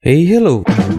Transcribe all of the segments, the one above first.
Hey, hello.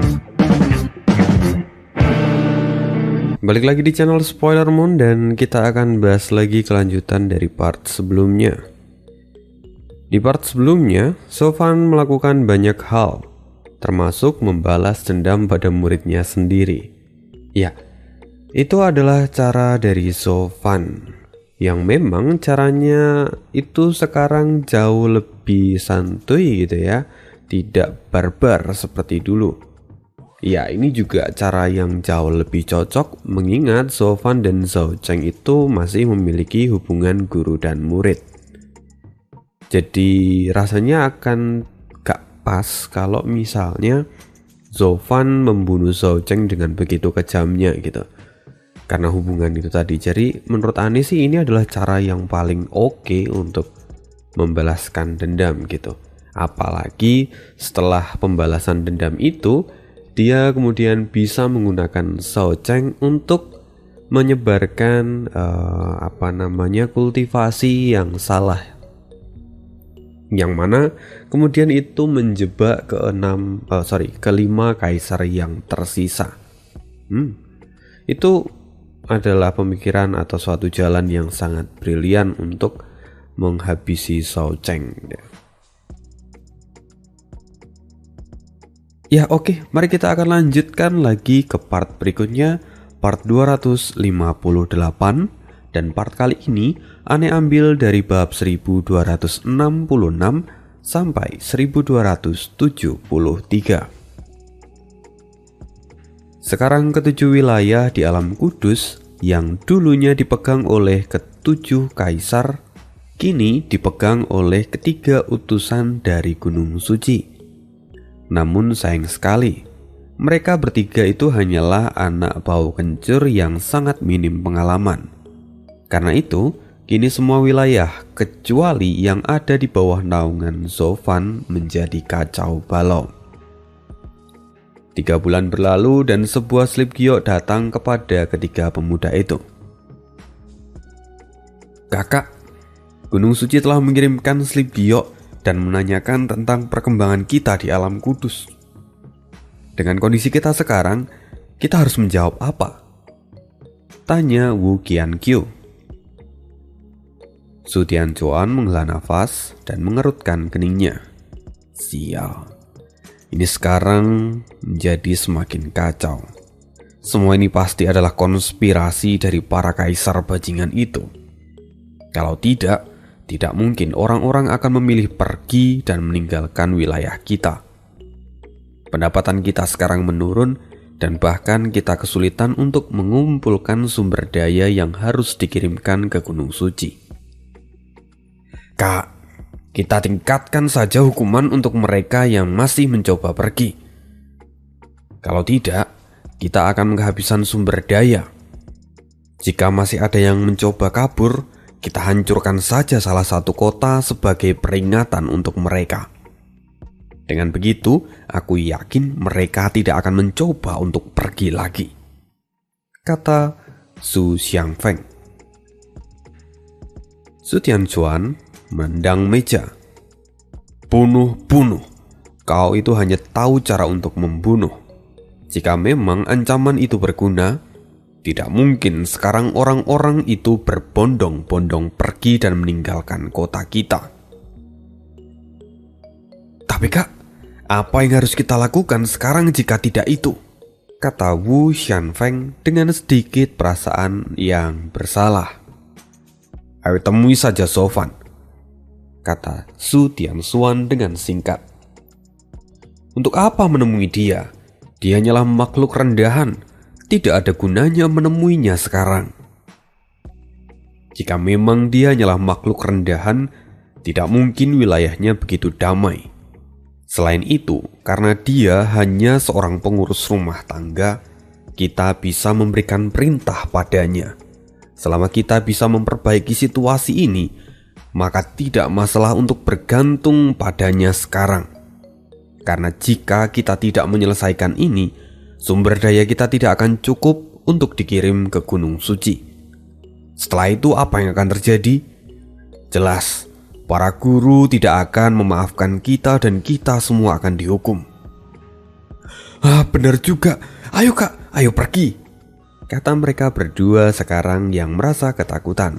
Balik lagi di channel Spoiler Moon dan kita akan bahas lagi kelanjutan dari part sebelumnya. Di part sebelumnya, Sofan melakukan banyak hal, termasuk membalas dendam pada muridnya sendiri. Ya, itu adalah cara dari Sofan, yang memang caranya itu sekarang jauh lebih santuy gitu ya, tidak barbar seperti dulu. Ya, ini juga cara yang jauh lebih cocok mengingat Sofan dan Zhao Cheng itu masih memiliki hubungan guru dan murid. Jadi rasanya akan gak pas kalau misalnya Sofan membunuh Zhao Cheng dengan begitu kejamnya gitu. Karena hubungan itu tadi. Jadi menurut Ani sih ini adalah cara yang paling oke untuk membalaskan dendam gitu. Apalagi setelah pembalasan dendam itu, dia kemudian bisa menggunakan Zhao Cheng untuk menyebarkan kultivasi yang salah, yang mana kemudian itu menjebak kelima kaisar yang tersisa. Itu adalah pemikiran atau suatu jalan yang sangat brilian untuk menghabisi Zhao Cheng. Ya oke, mari kita akan lanjutkan lagi ke part berikutnya, part 258, dan part kali ini Ane ambil dari bab 1266 sampai 1273. Sekarang ketujuh wilayah di alam kudus yang dulunya dipegang oleh ketujuh kaisar, kini dipegang oleh ketiga utusan dari Gunung Suci. Namun sayang sekali, mereka bertiga itu hanyalah anak bau kencur yang sangat minim pengalaman. Karena itu, kini semua wilayah kecuali yang ada di bawah naungan Sofan menjadi kacau balau. 3 bulan berlalu dan sebuah slip giok datang kepada ketiga pemuda itu. Kakak, Gunung Suci telah mengirimkan slip giok dan menanyakan tentang perkembangan kita di alam kudus. Dengan kondisi kita sekarang, kita harus menjawab apa? Tanya Wu Qianqiu. Su Tianchuan menghela nafas dan mengerutkan keningnya. Sial, ini sekarang menjadi semakin kacau. Semua ini pasti adalah konspirasi dari para kaisar bajingan itu. Kalau tidak mungkin orang-orang akan memilih pergi dan meninggalkan wilayah kita. Pendapatan kita sekarang menurun dan bahkan kita kesulitan untuk mengumpulkan sumber daya yang harus dikirimkan ke Gunung Suci. Kak, kita tingkatkan saja hukuman untuk mereka yang masih mencoba pergi. Kalau tidak, kita akan kehabisan sumber daya. Jika masih ada yang mencoba kabur, kita hancurkan saja salah satu kota sebagai peringatan untuk mereka. Dengan begitu, aku yakin mereka tidak akan mencoba untuk pergi lagi, kata Su Xiangfeng. Su Tianchuan menendang meja. Bunuh, kau itu hanya tahu cara untuk membunuh. Jika memang ancaman itu berguna, tidak mungkin sekarang orang-orang itu berbondong-bondong pergi dan meninggalkan kota kita. Tapi kak, apa yang harus kita lakukan sekarang jika tidak itu? Kata Wu Xianfeng dengan sedikit perasaan yang bersalah. Ayo temui saja Sofan, kata Su Tianchuan dengan singkat. Untuk apa menemui dia? Dia hanyalah makhluk rendahan. Tidak ada gunanya menemuinya sekarang. Jika memang dia hanyalah makhluk rendahan, tidak mungkin wilayahnya begitu damai. Selain itu, karena dia hanya seorang pengurus rumah tangga, kita bisa memberikan perintah padanya. Selama kita bisa memperbaiki situasi ini, maka tidak masalah untuk bergantung padanya sekarang. Karena jika kita tidak menyelesaikan ini, sumber daya kita tidak akan cukup untuk dikirim ke Gunung Suci. Setelah itu apa yang akan terjadi? Jelas, para guru tidak akan memaafkan kita dan kita semua akan dihukum. Benar juga. Ayo kak, ayo pergi, kata mereka berdua sekarang yang merasa ketakutan.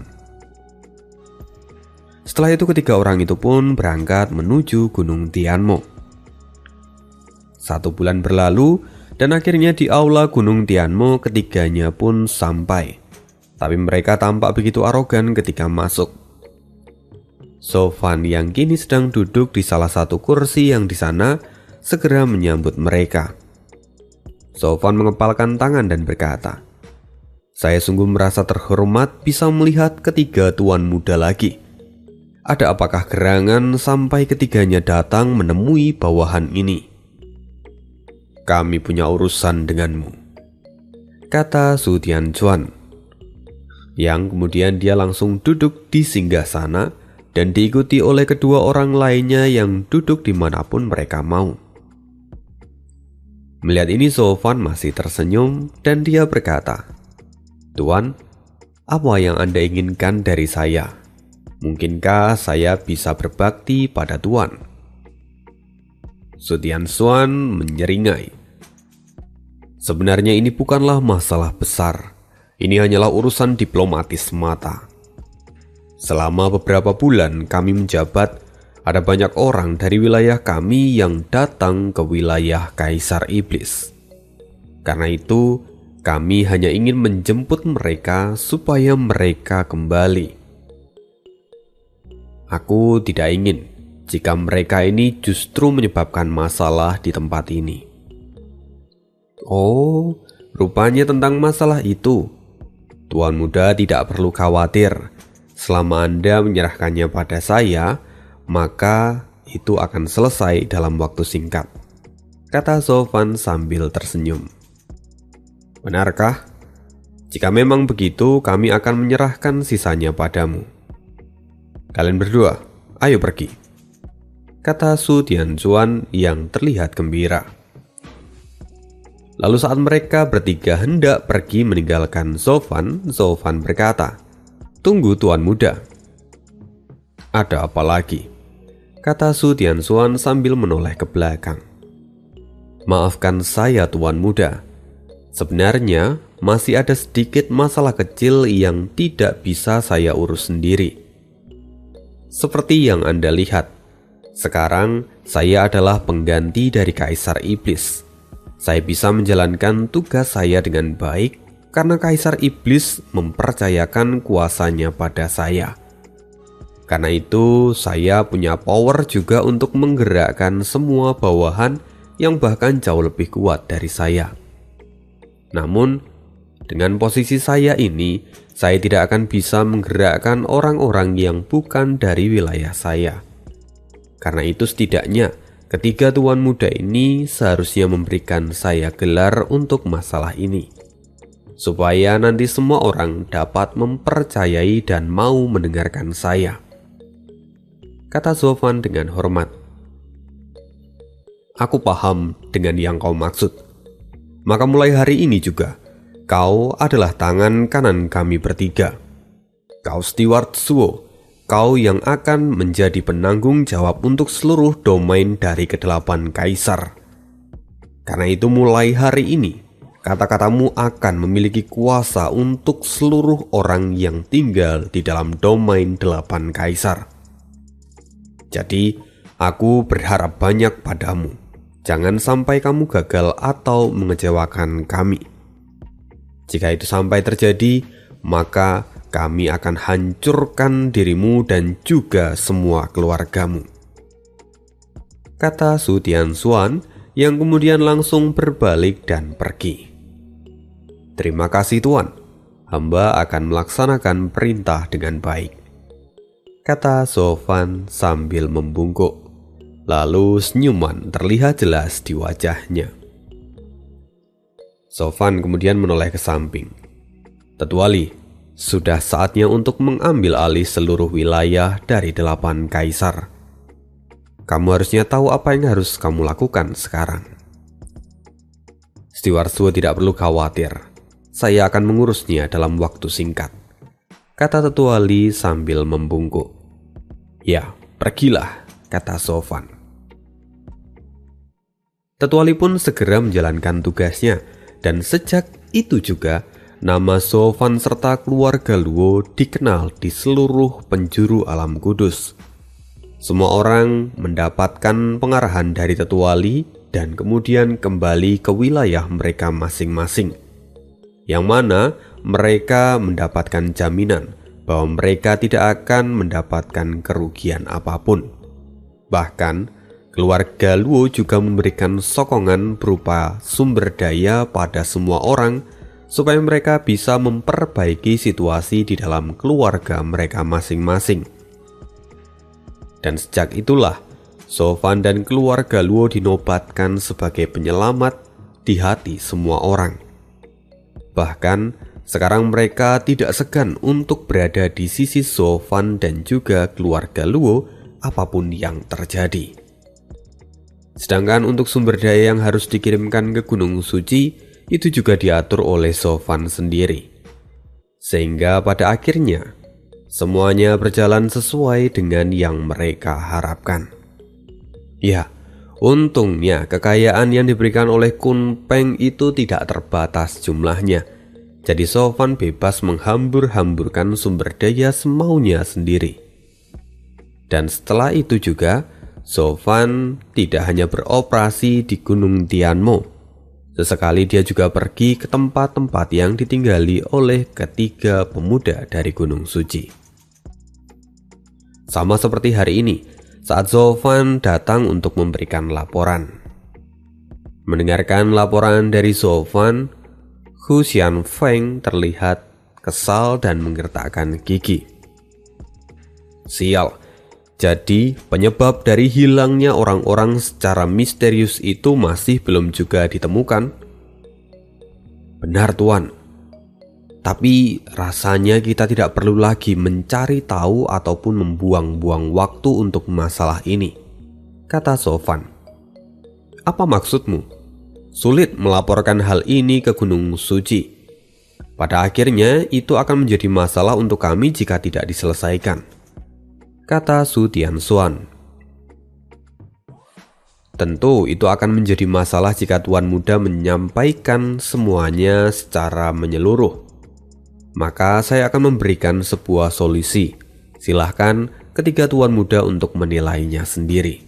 Setelah itu ketiga orang itu pun berangkat menuju Gunung Tianmo. 1 bulan berlalu dan akhirnya di aula Gunung Tianmo ketiganya pun sampai. Tapi mereka tampak begitu arogan ketika masuk. Sofan yang kini sedang duduk di salah satu kursi yang di sana segera menyambut mereka. Sofan mengepalkan tangan dan berkata, "Saya sungguh merasa terhormat bisa melihat ketiga tuan muda lagi. Ada apakah gerangan sampai ketiganya datang menemui bawahan ini?" "Kami punya urusan denganmu," kata Su Tianchuan, yang kemudian dia langsung duduk di singgasana dan diikuti oleh kedua orang lainnya yang duduk dimanapun mereka mau. Melihat ini Sofan masih tersenyum dan dia berkata, "Tuan, apa yang Anda inginkan dari saya? Mungkinkah saya bisa berbakti pada Tuan?" Su Tianchuan menyeringai, "Sebenarnya ini bukanlah masalah besar. Ini hanyalah urusan diplomatis semata. Selama beberapa bulan kami menjabat, ada banyak orang dari wilayah kami yang datang ke wilayah Kaisar Iblis. Karena itu, kami hanya ingin menjemput mereka supaya mereka kembali. Aku tidak ingin jika mereka ini justru menyebabkan masalah di tempat ini." "Oh, rupanya tentang masalah itu. Tuan muda tidak perlu khawatir. Selama Anda menyerahkannya pada saya, maka itu akan selesai dalam waktu singkat," kata Sofan sambil tersenyum. "Benarkah? Jika memang begitu, kami akan menyerahkan sisanya padamu. Kalian berdua, ayo pergi," kata Su Tianchuan yang terlihat gembira. Lalu saat mereka bertiga hendak pergi meninggalkan Sofan berkata, "Tunggu tuan muda." "Ada apa lagi?" kata Su Tianchuan sambil menoleh ke belakang. "Maafkan saya tuan muda. Sebenarnya masih ada sedikit masalah kecil yang tidak bisa saya urus sendiri. Seperti yang Anda lihat, sekarang saya adalah pengganti dari Kaisar Iblis. Saya bisa menjalankan tugas saya dengan baik karena Kaisar Iblis mempercayakan kuasanya pada saya. Karena itu saya punya power juga untuk menggerakkan semua bawahan yang bahkan jauh lebih kuat dari saya. Namun, dengan posisi saya ini, saya tidak akan bisa menggerakkan orang-orang yang bukan dari wilayah saya. Karena itu setidaknya ketiga tuan muda ini seharusnya memberikan saya gelar untuk masalah ini, supaya nanti semua orang dapat mempercayai dan mau mendengarkan saya," kata Sofan dengan hormat. "Aku paham dengan yang kau maksud. Maka mulai hari ini juga, kau adalah tangan kanan kami bertiga. Kau Steward Suo. Kau yang akan menjadi penanggung jawab untuk seluruh domain dari ke-8 kaisar. Karena itu mulai hari ini, kata-katamu akan memiliki kuasa untuk seluruh orang yang tinggal di dalam domain 8 kaisar. Jadi, aku berharap banyak padamu. Jangan sampai kamu gagal atau mengecewakan kami. Jika itu sampai terjadi, maka kami akan hancurkan dirimu dan juga semua keluargamu," kata Su Tianchuan yang kemudian langsung berbalik dan pergi. "Terima kasih tuan, hamba akan melaksanakan perintah dengan baik," kata Sofan sambil membungkuk. Lalu senyuman terlihat jelas di wajahnya. Sofan kemudian menoleh ke samping. "Tetua Li, sudah saatnya untuk mengambil alih seluruh wilayah dari 8 kaisar. Kamu harusnya tahu apa yang harus kamu lakukan sekarang." "Steward Suo tidak perlu khawatir. Saya akan mengurusnya dalam waktu singkat," kata Tetua Li sambil membungkuk. "Ya, pergilah," kata Sofan. Tetua Li pun segera menjalankan tugasnya, dan sejak itu juga nama Sofan serta keluarga Luo dikenal di seluruh penjuru alam kudus. Semua orang mendapatkan pengarahan dari Tetua Li dan kemudian kembali ke wilayah mereka masing-masing, yang mana mereka mendapatkan jaminan bahwa mereka tidak akan mendapatkan kerugian apapun. Bahkan, keluarga Luo juga memberikan sokongan berupa sumber daya pada semua orang supaya mereka bisa memperbaiki situasi di dalam keluarga mereka masing-masing. Dan sejak itulah, Sofan dan keluarga Luo dinobatkan sebagai penyelamat di hati semua orang. Bahkan, sekarang mereka tidak segan untuk berada di sisi Sofan dan juga keluarga Luo apapun yang terjadi. Sedangkan untuk sumber daya yang harus dikirimkan ke Gunung Suci, itu juga diatur oleh Sofan sendiri. Sehingga pada akhirnya, semuanya berjalan sesuai dengan yang mereka harapkan. Ya, untungnya kekayaan yang diberikan oleh Kun Peng itu tidak terbatas jumlahnya. Jadi Sofan bebas menghambur-hamburkan sumber daya semaunya sendiri. Dan setelah itu juga, Sofan tidak hanya beroperasi di Gunung Tianmo. Sesekali dia juga pergi ke tempat-tempat yang ditinggali oleh ketiga pemuda dari Gunung Suci. Sama seperti hari ini, saat Sofan datang untuk memberikan laporan. Mendengarkan laporan dari Sofan, Hu Xianfeng terlihat kesal dan menggertakkan gigi. Sial, jadi penyebab dari hilangnya orang-orang secara misterius itu masih belum juga ditemukan? Benar, Tuan. Tapi rasanya kita tidak perlu lagi mencari tahu ataupun membuang-buang waktu untuk masalah ini, kata Sofan. Apa maksudmu? Sulit melaporkan hal ini ke Gunung Suci. Pada akhirnya itu akan menjadi masalah untuk kami jika tidak diselesaikan, kata Su Tianxuan. Tentu itu akan menjadi masalah jika Tuan Muda menyampaikan semuanya secara menyeluruh. Maka saya akan memberikan sebuah solusi. Silahkan ketiga Tuan Muda untuk menilainya sendiri.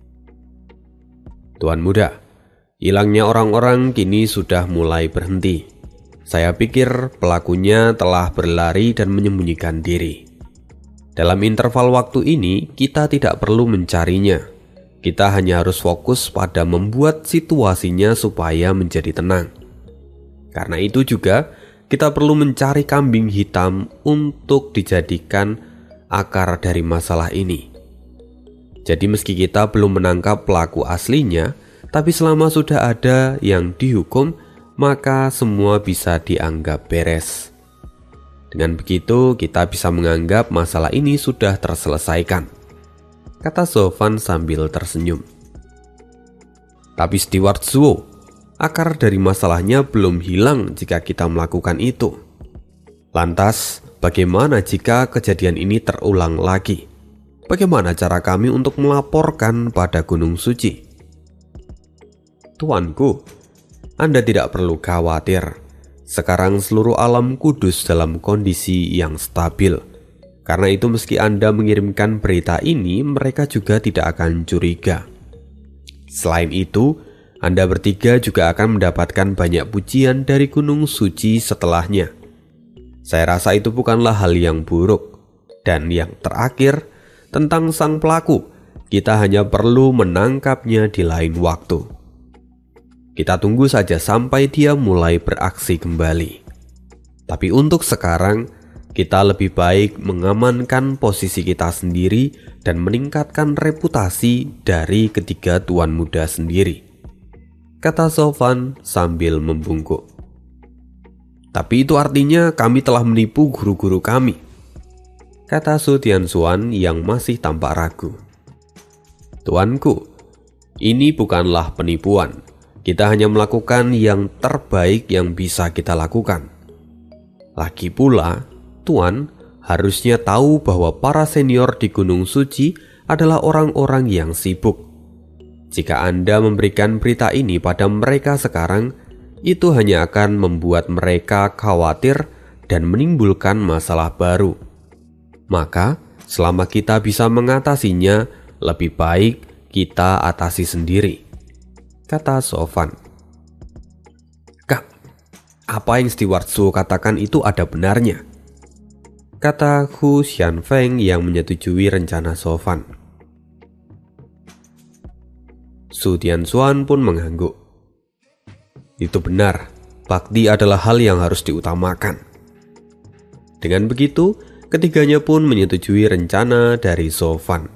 Tuan Muda, hilangnya orang-orang kini sudah mulai berhenti. Saya pikir pelakunya telah berlari dan menyembunyikan diri. Dalam interval waktu ini, kita tidak perlu mencarinya. Kita hanya harus fokus pada membuat situasinya supaya menjadi tenang. Karena itu juga, kita perlu mencari kambing hitam untuk dijadikan akar dari masalah ini. Jadi meski kita belum menangkap pelaku aslinya, tapi selama sudah ada yang dihukum, maka semua bisa dianggap beres. Dengan begitu, kita bisa menganggap masalah ini sudah terselesaikan, kata Sofan sambil tersenyum. Tapi Steward Zuo, akar dari masalahnya belum hilang jika kita melakukan itu. Lantas, bagaimana jika kejadian ini terulang lagi? Bagaimana cara kami untuk melaporkan pada Gunung Suci? Tuanku, Anda tidak perlu khawatir. Sekarang seluruh alam kudus dalam kondisi yang stabil. Karena itu meski Anda mengirimkan berita ini, mereka juga tidak akan curiga. Selain itu, Anda bertiga juga akan mendapatkan banyak pujian dari Gunung Suci setelahnya. Saya rasa itu bukanlah hal yang buruk. Dan yang terakhir, tentang sang pelaku, kita hanya perlu menangkapnya di lain waktu. Kita tunggu saja sampai dia mulai beraksi kembali. Tapi untuk sekarang, kita lebih baik mengamankan posisi kita sendiri dan meningkatkan reputasi dari ketiga Tuan Muda sendiri, kata Sofan sambil membungkuk. Tapi itu artinya kami telah menipu guru-guru kami, kata Su Tianxuan yang masih tampak ragu. Tuanku, ini bukanlah penipuan. Kita hanya melakukan yang terbaik yang bisa kita lakukan. Lagi pula, Tuan harusnya tahu bahwa para senior di Gunung Suci adalah orang-orang yang sibuk. Jika Anda memberikan berita ini pada mereka sekarang, itu hanya akan membuat mereka khawatir dan menimbulkan masalah baru. Maka, selama kita bisa mengatasinya, lebih baik kita atasi sendiri, kata Sofan. Kak, apa yang Steward Su katakan itu ada benarnya, kata Hu Xianfeng yang menyetujui rencana Sofan. Su Tianxuan pun mengangguk. Itu benar, bakti adalah hal yang harus diutamakan. Dengan begitu, ketiganya pun menyetujui rencana dari Sofan.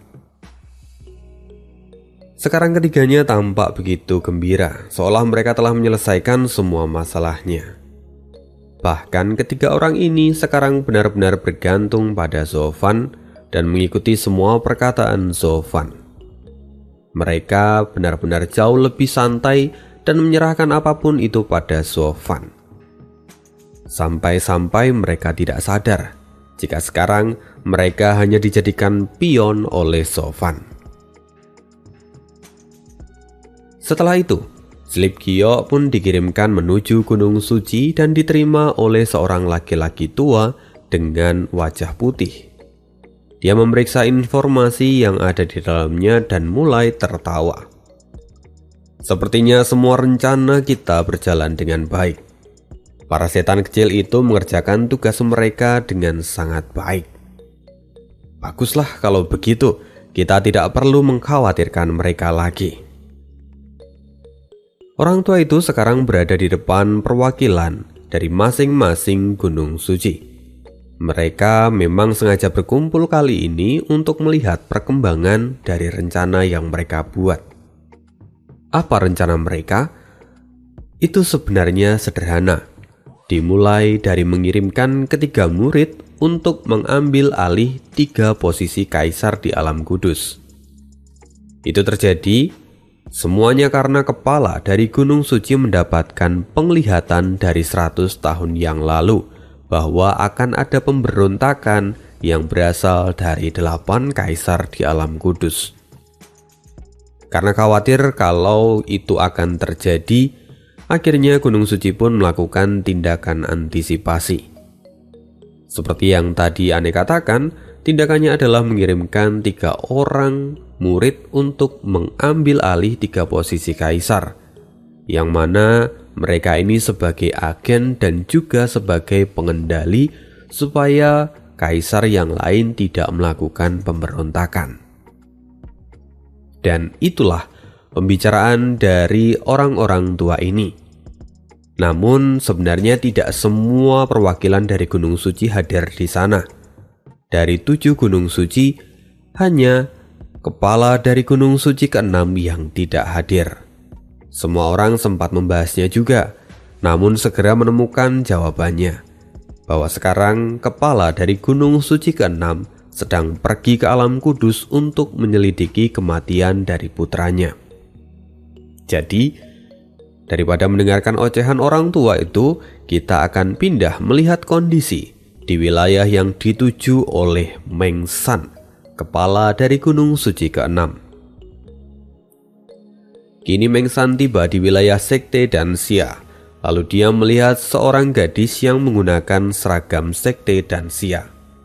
Sekarang ketiganya tampak begitu gembira, seolah mereka telah menyelesaikan semua masalahnya. Bahkan ketiga orang ini sekarang benar-benar bergantung pada Sofan dan mengikuti semua perkataan Sofan. Mereka benar-benar jauh lebih santai dan menyerahkan apapun itu pada Sofan. Sampai-sampai mereka tidak sadar jika sekarang mereka hanya dijadikan pion oleh Sofan. Setelah itu, Slip Giyok pun dikirimkan menuju Gunung Suci dan diterima oleh seorang laki-laki tua dengan wajah putih. Dia memeriksa informasi yang ada di dalamnya dan mulai tertawa. Sepertinya semua rencana kita berjalan dengan baik. Para setan kecil itu mengerjakan tugas mereka dengan sangat baik. Baguslah kalau begitu, kita tidak perlu mengkhawatirkan mereka lagi. Orang tua itu sekarang berada di depan perwakilan dari masing-masing gunung suci. Mereka memang sengaja berkumpul kali ini untuk melihat perkembangan dari rencana yang mereka buat. Apa rencana mereka? Itu sebenarnya sederhana. Dimulai dari mengirimkan ketiga murid untuk mengambil alih 3 posisi kaisar di alam kudus. Itu terjadi semuanya karena kepala dari Gunung Suci mendapatkan penglihatan dari 100 tahun yang lalu bahwa akan ada pemberontakan yang berasal dari 8 kaisar di alam kudus. Karena khawatir kalau itu akan terjadi, akhirnya Gunung Suci pun melakukan tindakan antisipasi. Seperti yang tadi Ane katakan, tindakannya adalah mengirimkan 3 orang murid untuk mengambil alih 3 posisi kaisar, yang mana mereka ini sebagai agen dan juga sebagai pengendali supaya kaisar yang lain tidak melakukan pemberontakan. Dan itulah pembicaraan dari orang-orang tua ini. Namun sebenarnya tidak semua perwakilan dari Gunung Suci hadir di sana. Dari 7 gunung suci, hanya kepala dari Gunung Suci ke-6 yang tidak hadir. Semua orang sempat membahasnya juga, namun segera menemukan jawabannya, bahwa sekarang kepala dari Gunung Suci ke-6 sedang pergi ke alam kudus untuk menyelidiki kematian dari putranya. Jadi, daripada mendengarkan ocehan orang tua itu, kita akan pindah melihat kondisi di wilayah yang dituju oleh Meng San, kepala dari Gunung Suci ke-6. Kini Meng San tiba di wilayah sekte dan Xia. Lalu dia melihat seorang gadis yang menggunakan seragam sekte dan Xia.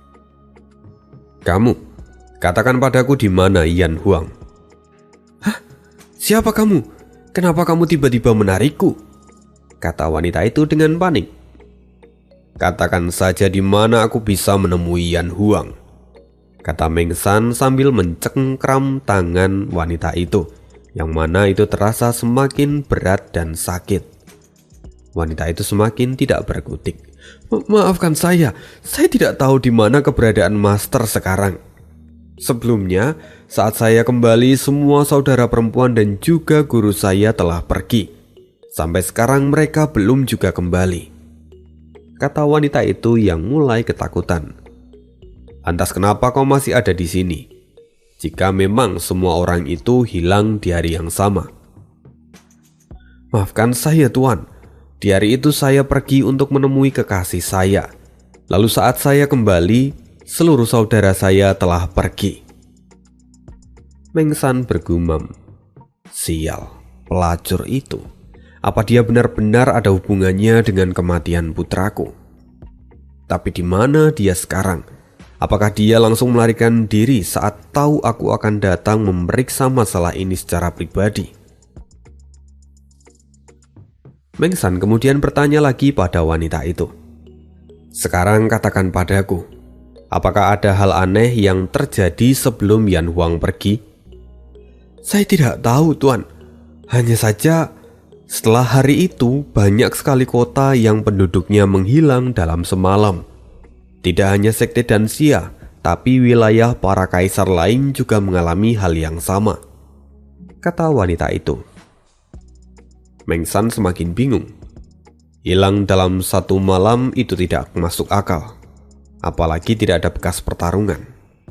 Kamu, katakan padaku di mana Yan Huang. Hah? Siapa kamu? Kenapa kamu tiba-tiba menarikku? Kata wanita itu dengan panik. Katakan saja di mana aku bisa menemui Yan Huang, kata Meng San sambil mencengkram tangan wanita itu, yang mana itu terasa semakin berat dan sakit. Wanita itu semakin tidak berkutik. Maafkan saya tidak tahu di mana keberadaan Master sekarang. Sebelumnya, saat saya kembali, semua saudara perempuan dan juga guru saya telah pergi. Sampai sekarang mereka belum juga kembali, kata wanita itu yang mulai ketakutan. Lantas kenapa kau masih ada di sini, jika memang semua orang itu hilang di hari yang sama? Maafkan saya Tuan, di hari itu saya pergi untuk menemui kekasih saya. Lalu saat saya kembali, seluruh saudara saya telah pergi. Meng San bergumam. Sial, pelacur itu. Apa dia benar-benar ada hubungannya dengan kematian putraku? Tapi di mana dia sekarang? Apakah dia langsung melarikan diri saat tahu aku akan datang memeriksa masalah ini secara pribadi? Meng San kemudian bertanya lagi pada wanita itu. Sekarang katakan padaku, apakah ada hal aneh yang terjadi sebelum Yan Huang pergi? Saya tidak tahu, Tuan. Hanya saja setelah hari itu banyak sekali kota yang penduduknya menghilang dalam semalam. Tidak hanya sekte dan Xia, tapi wilayah para kaisar lain juga mengalami hal yang sama, kata wanita itu. Meng San semakin bingung. Hilang dalam satu malam itu tidak masuk akal, apalagi tidak ada bekas pertarungan.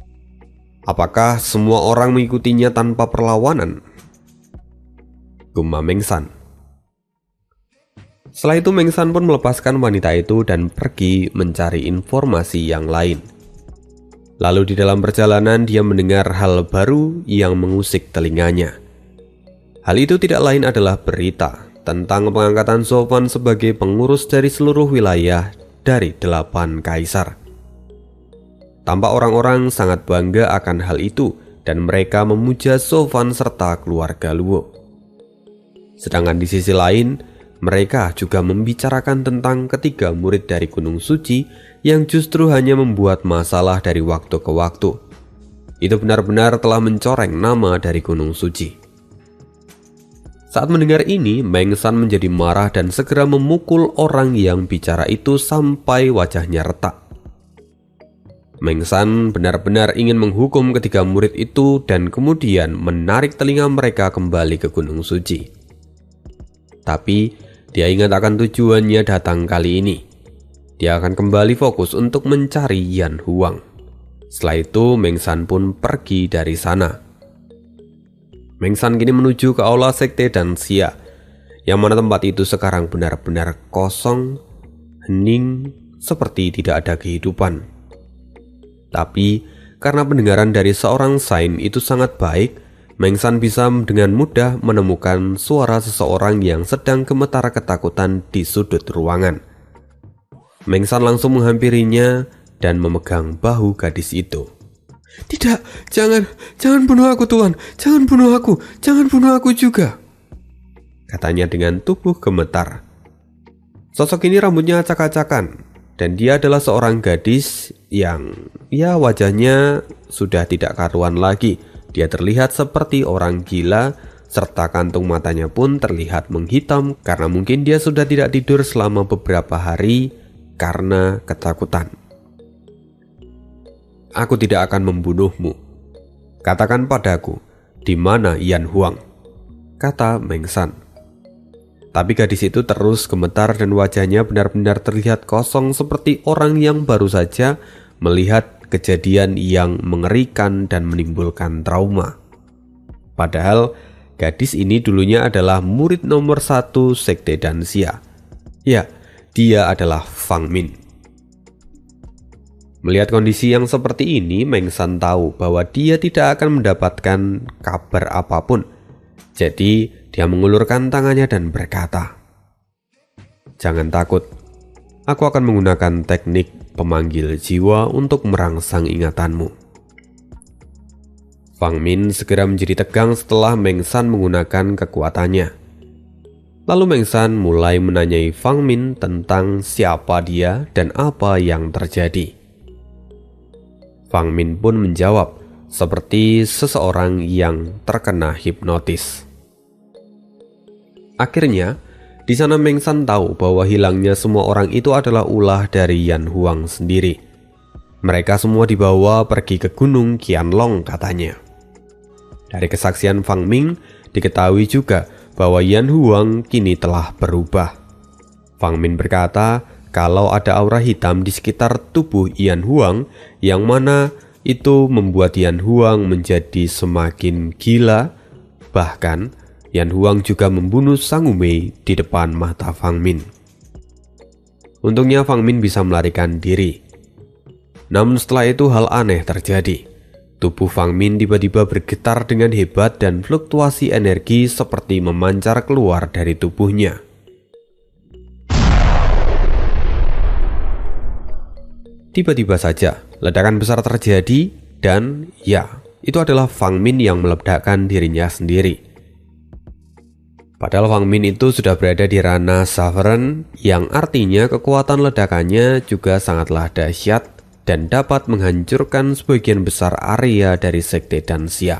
Apakah semua orang mengikutinya tanpa perlawanan? Gumam Meng San. Setelah itu Meng San pun melepaskan wanita itu dan pergi mencari informasi yang lain. Lalu di dalam perjalanan dia mendengar hal baru yang mengusik telinganya. Hal itu tidak lain adalah berita tentang pengangkatan Shofan sebagai pengurus dari seluruh wilayah dari 8 kaisar. Tampak orang-orang sangat bangga akan hal itu dan mereka memuja Shofan serta keluarga Luo. Sedangkan di sisi lain, mereka juga membicarakan tentang ketiga murid dari Gunung Suci yang justru hanya membuat masalah dari waktu ke waktu. Itu benar-benar telah mencoreng nama dari Gunung Suci. Saat mendengar ini, Meng San menjadi marah dan segera memukul orang yang bicara itu sampai wajahnya retak. Meng San benar-benar ingin menghukum ketiga murid itu dan kemudian menarik telinga mereka kembali ke Gunung Suci. Tapi dia ingat akan tujuannya datang kali ini. Dia akan kembali fokus untuk mencari Yan Huang. Setelah itu Meng San pun pergi dari sana. Meng San kini menuju ke aula sekte dan Xia, yang mana tempat itu sekarang benar-benar kosong, hening, seperti tidak ada kehidupan. Tapi karena pendengaran dari seorang Sain itu sangat baik, Meng San bisa dengan mudah menemukan suara seseorang yang sedang gemetar ketakutan di sudut ruangan. Meng San langsung menghampirinya dan memegang bahu gadis itu. Tidak, jangan bunuh aku, Tuan. Jangan bunuh aku juga, katanya dengan tubuh gemetar. Sosok ini rambutnya acak-acakan dan dia adalah seorang gadis yang wajahnya sudah tidak karuan lagi. Dia terlihat seperti orang gila, serta kantung matanya pun terlihat menghitam karena mungkin dia sudah tidak tidur selama beberapa hari karena ketakutan. Aku tidak akan membunuhmu. Katakan padaku, di mana Yan Huang? Kata Meng San. Tapi gadis itu terus gemetar dan wajahnya benar-benar terlihat kosong seperti orang yang baru saja melihat kejadian yang mengerikan dan menimbulkan trauma. Padahal gadis ini dulunya adalah murid nomor 1 sekte dan Xia. Ya, dia adalah Fang Min. Melihat kondisi yang seperti ini, Meng San tahu bahwa dia tidak akan mendapatkan kabar apapun. Jadi dia mengulurkan tangannya dan berkata, "Jangan takut, aku akan menggunakan teknik pemanggil jiwa untuk merangsang ingatanmu." Fang Min segera menjadi tegang setelah Meng San menggunakan kekuatannya. Lalu Meng San mulai menanyai Fang Min tentang siapa dia dan apa yang terjadi. Fang Min pun menjawab seperti seseorang yang terkena hipnotis. Akhirnya, di sana Meng San tahu bahwa hilangnya semua orang itu adalah ulah dari Yan Huang sendiri. Mereka semua dibawa pergi ke Gunung Qianlong katanya. Dari kesaksian Fang Min, diketahui juga bahwa Yan Huang kini telah berubah. Fang Min berkata kalau ada aura hitam di sekitar tubuh Yan Huang, yang mana itu membuat Yan Huang menjadi semakin gila. Bahkan Yan Huang juga membunuh Sang Wumei di depan mata Fang Min. Untungnya Fang Min bisa melarikan diri. Namun setelah itu hal aneh terjadi. Tubuh Fang Min tiba-tiba bergetar dengan hebat dan fluktuasi energi seperti memancar keluar dari tubuhnya. Tiba-tiba saja, ledakan besar terjadi dan ya, itu adalah Fang Min yang meledakkan dirinya sendiri. Padahal Fang Min itu sudah berada di ranah Sovereign, yang artinya kekuatan ledakannya juga sangatlah dahsyat dan dapat menghancurkan sebagian besar area dari Sekte Danxia.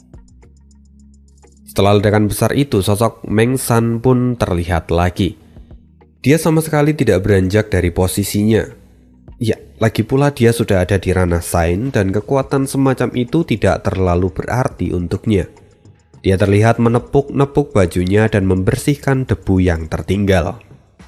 Setelah ledakan besar itu, sosok Meng San pun terlihat lagi. Dia sama sekali tidak beranjak dari posisinya. Ya, lagi pula dia sudah ada di ranah Sain dan kekuatan semacam itu tidak terlalu berarti untuknya. Dia terlihat menepuk-nepuk bajunya dan membersihkan debu yang tertinggal.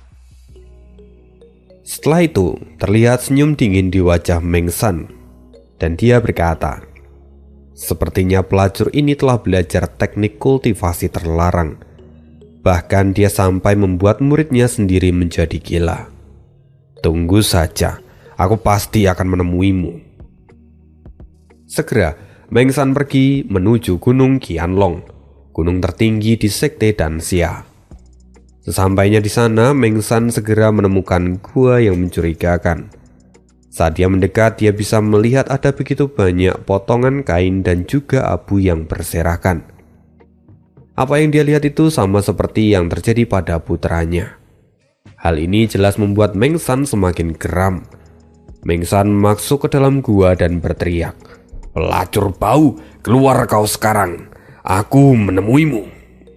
Setelah itu, terlihat senyum dingin di wajah Meng San, dan dia berkata, sepertinya pelacur ini telah belajar teknik kultivasi terlarang. Bahkan dia sampai membuat muridnya sendiri menjadi gila. Tunggu saja, aku pasti akan menemuimu. Segera, Meng San pergi menuju Gunung Qianlong, gunung tertinggi di Sekte Danxia. Sesampainya di sana, Meng San segera menemukan gua yang mencurigakan. Saat dia mendekat, dia bisa melihat ada begitu banyak potongan kain dan juga abu yang berserakan. Apa yang dia lihat itu sama seperti yang terjadi pada putranya. Hal ini jelas membuat Meng San semakin geram. Meng San masuk ke dalam gua dan berteriak, "Pelacur bau, keluar kau sekarang. Aku menemuimu."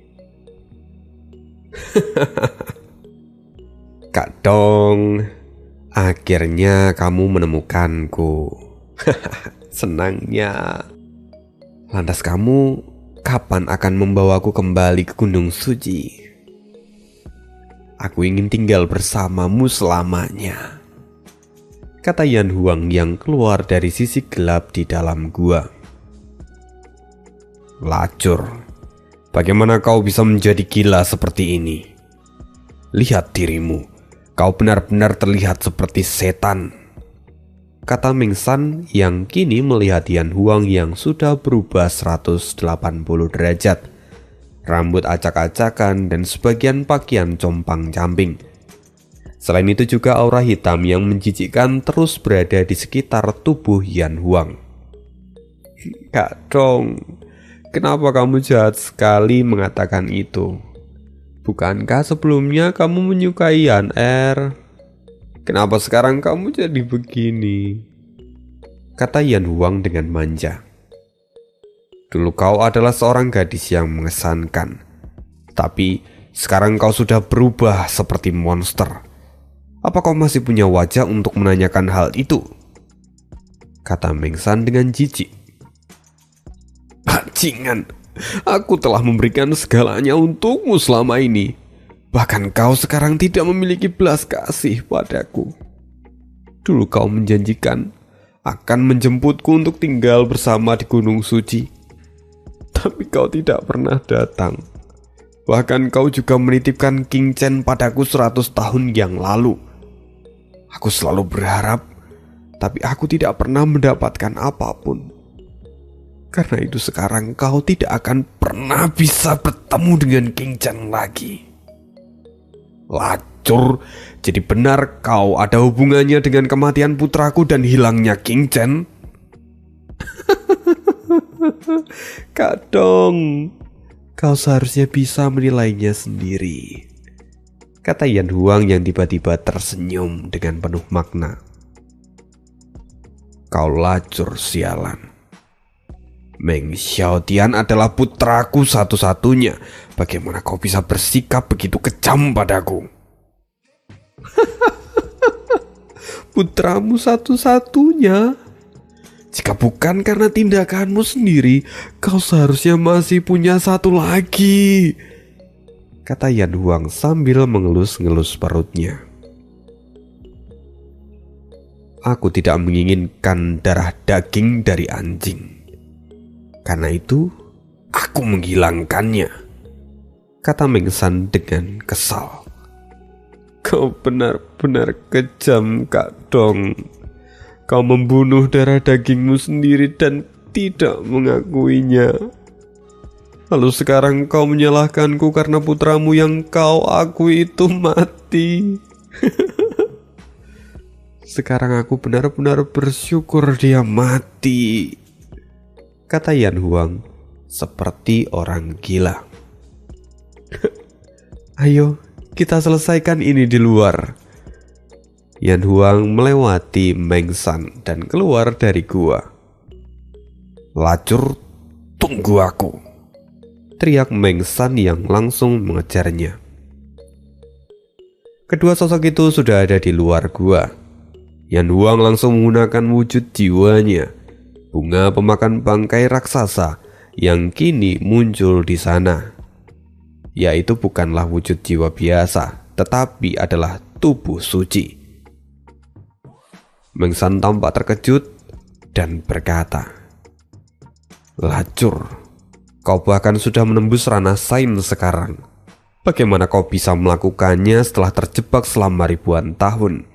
Kak Dong, akhirnya kamu menemukanku. Senangnya. Lantas kamu kapan akan membawaku kembali ke Gunung Suci? Aku ingin tinggal bersamamu selamanya, kata Yan Huang yang keluar dari sisi gelap di dalam gua. Pelacur, bagaimana kau bisa menjadi gila seperti ini? Lihat dirimu, kau benar-benar terlihat seperti setan, kata Meng San yang kini melihat Yan Huang yang sudah berubah 180 derajat. Rambut acak-acakan dan sebagian pakaian compang-camping. Selain itu juga aura hitam yang menjijikkan terus berada di sekitar tubuh Yan Huang. Kak Dong, kenapa kamu jahat sekali mengatakan itu? Bukankah sebelumnya kamu menyukai Yan Er? Kenapa sekarang kamu jadi begini? Kata Yan Huang dengan manja. Dulu kau adalah seorang gadis yang mengesankan, tapi sekarang kau sudah berubah seperti monster. Apa kau masih punya wajah untuk menanyakan hal itu? Kata Meng San dengan jijik. Bajingan, aku telah memberikan segalanya untukmu selama ini. Bahkan kau sekarang tidak memiliki belas kasih padaku. Dulu kau menjanjikan akan menjemputku untuk tinggal bersama di Gunung Suci. Tapi kau tidak pernah datang. Bahkan kau juga menitipkan King Chen padaku 100 tahun yang lalu. Aku selalu berharap, tapi aku tidak pernah mendapatkan apapun. Karena itu sekarang kau tidak akan pernah bisa bertemu dengan King Chen lagi. Lacur, jadi benar kau ada hubungannya dengan kematian putraku dan hilangnya King Chen? Kak Dong, kau seharusnya bisa menilainya sendiri, kata Yan Huang yang tiba-tiba tersenyum dengan penuh makna. Kau lacur sialan. Meng Xiaotian adalah putraku satu-satunya. Bagaimana kau bisa bersikap begitu kejam padaku? Putramu satu-satunya? Jika bukan karena tindakanmu sendiri, kau seharusnya masih punya satu lagi, kata Yan Huang sambil mengelus-ngelus perutnya. Aku tidak menginginkan darah daging dari anjing. Karena itu, aku menghilangkannya, kata Meng San dengan kesal. Kau benar-benar kejam, Kak Dong. Kau membunuh darah dagingmu sendiri dan tidak mengakuinya. Lalu sekarang kau menyalahkanku karena putramu yang kau akui itu mati. Sekarang aku benar-benar bersyukur dia mati, kata Yan Huang seperti orang gila. Ayo, kita selesaikan ini di luar. Yan Huang melewati Meng Shan dan keluar dari gua. Lacur, tunggu aku, teriak Meng Shan yang langsung mengejarnya. Kedua sosok itu sudah ada di luar gua. Yan Huang langsung menggunakan wujud jiwanya, bunga pemakan bangkai raksasa yang kini muncul di sana. Yaitu bukanlah wujud jiwa biasa, tetapi adalah tubuh suci. Meng Shan tampak terkejut dan berkata, Lacur, kau bahkan sudah menembus ranah Sain sekarang. Bagaimana kau bisa melakukannya setelah terjebak selama ribuan tahun?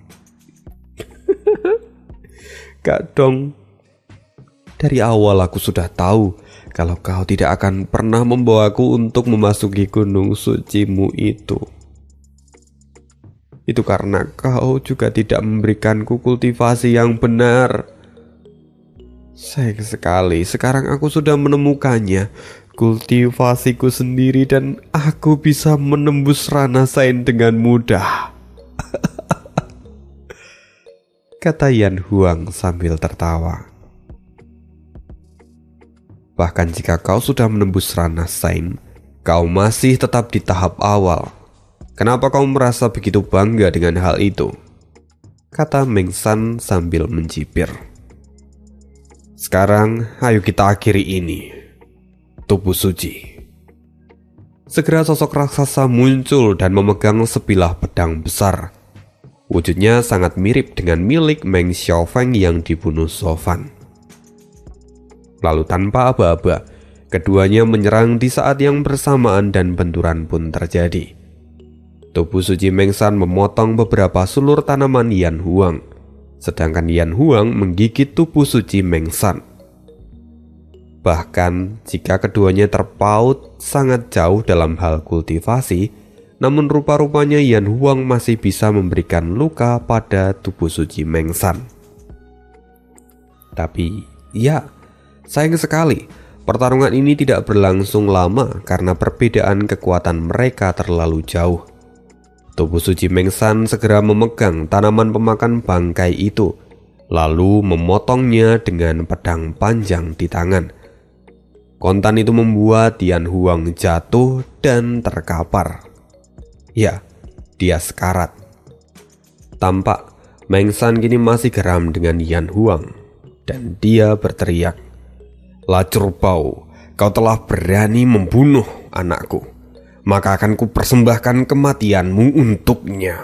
Kak Dong, dari awal aku sudah tahu kalau kau tidak akan pernah membawaku untuk memasuki gunung sucimu itu. Itu karena kau juga tidak memberikanku kultivasi yang benar. Sayang sekali, sekarang aku sudah menemukannya, kultivasiku sendiri, dan aku bisa menembus ranah Sain dengan mudah. Kata Yan Huang sambil tertawa. Bahkan jika kau sudah menembus ranah Sain, kau masih tetap di tahap awal. Kenapa kau merasa begitu bangga dengan hal itu? Kata Meng Shan sambil mencibir. Sekarang ayo kita akhiri ini. Tubuh suci. Segera sosok raksasa muncul dan memegang sebilah pedang besar. Wujudnya sangat mirip dengan milik Meng Xiaofeng yang dibunuh Sofan. Lalu tanpa aba-aba, keduanya menyerang di saat yang bersamaan dan benturan pun terjadi. Tubuh suci Meng Shan memotong beberapa sulur tanaman Yan Huang, sedangkan Yan Huang menggigit tubuh suci Meng Shan. Bahkan jika keduanya terpaut sangat jauh dalam hal kultivasi, namun rupa-rupanya Yan Huang masih bisa memberikan luka pada tubuh suci Meng Shan. Tapi ya, sayang sekali pertarungan ini tidak berlangsung lama karena perbedaan kekuatan mereka terlalu jauh. Tubuh suci Meng Shan segera memegang tanaman pemakan bangkai itu, lalu memotongnya dengan pedang panjang di tangan. Kontan itu membuat Yan Huang jatuh dan terkapar. Ya, dia sekarat. Tampak Meng Shan kini masih geram dengan Yan Huang, dan dia berteriak, Lacur Bau, kau telah berani membunuh anakku, maka akan kupersembahkan kematianmu untuknya.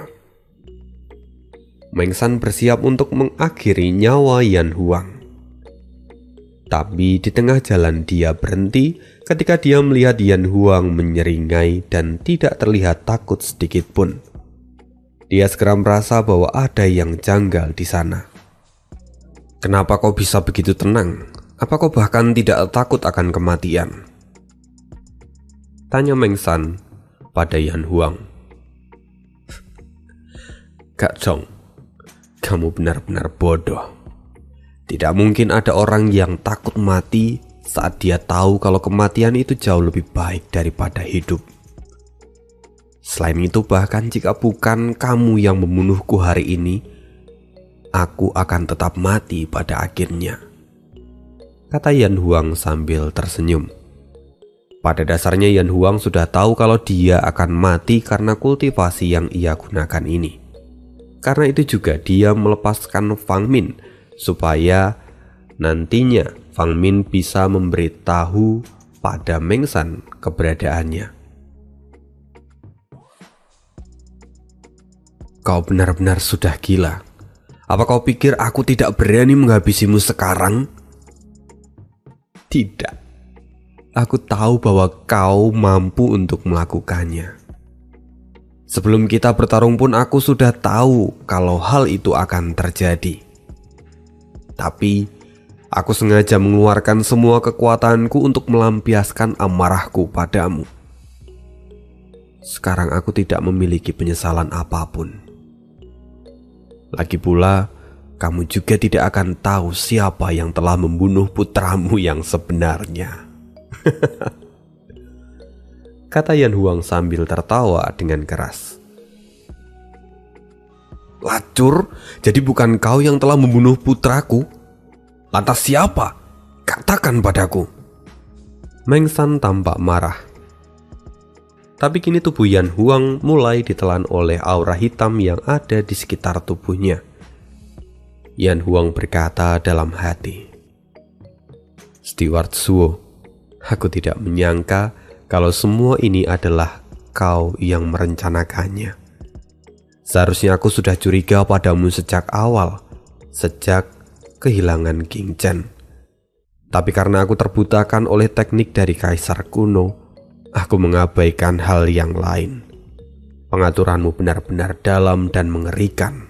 Meng Shan bersiap untuk mengakhiri nyawa Yan Huang. Tapi di tengah jalan dia berhenti ketika dia melihat Yan Huang menyeringai dan tidak terlihat takut sedikit pun. Dia segera merasa bahwa ada yang janggal di sana. Kenapa kau bisa begitu tenang? Apa kau bahkan tidak takut akan kematian? Tanya Meng Shan pada Yan Huang. Kak Dong, kamu benar-benar bodoh. Tidak mungkin ada orang yang takut mati saat dia tahu kalau kematian itu jauh lebih baik daripada hidup. Selain itu, bahkan jika bukan kamu yang membunuhku hari ini, aku akan tetap mati pada akhirnya, kata Yan Huang sambil tersenyum. Pada dasarnya Yan Huang sudah tahu kalau dia akan mati karena kultivasi yang ia gunakan ini. Karena itu juga dia melepaskan Fang Min supaya nantinya Fang Min bisa memberitahu pada Meng Shan keberadaannya. Kau benar-benar sudah gila. Apa kau pikir aku tidak berani menghabisimu sekarang? Tidak. Aku tahu bahwa kau mampu untuk melakukannya. Sebelum kita bertarung pun aku sudah tahu kalau hal itu akan terjadi. Tapi Aku sengaja mengeluarkan semua kekuatanku untuk melampiaskan amarahku padamu. Sekarang aku tidak memiliki penyesalan apapun. Lagi pula, kamu juga tidak akan tahu siapa yang telah membunuh putramu yang sebenarnya. Kata Yan Huang sambil tertawa dengan keras. Lacur, jadi bukan kau yang telah membunuh putraku? Lantas siapa? Katakan padaku. Meng San tampak marah. Tapi kini tubuh Yan Huang mulai ditelan oleh aura hitam yang ada di sekitar tubuhnya. Yan Huang berkata dalam hati, Steward Suo, aku tidak menyangka kalau semua ini adalah kau yang merencanakannya. Seharusnya aku sudah curiga padamu sejak awal, sejak kehilangan King Chen. Tapi karena aku terbutakan oleh teknik dari kaisar kuno, aku mengabaikan hal yang lain. Pengaturanmu benar-benar dalam dan mengerikan.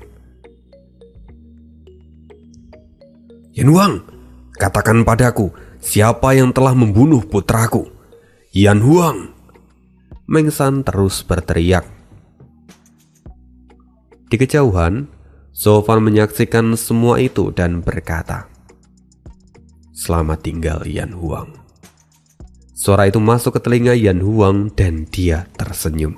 Yan Huang, katakan padaku, siapa yang telah membunuh putraku? Yan Huang. Meng San terus berteriak. Di kejauhan, Sofan menyaksikan semua itu dan berkata, Selamat tinggal Yan Huang. Suara itu masuk ke telinga Yan Huang dan dia tersenyum.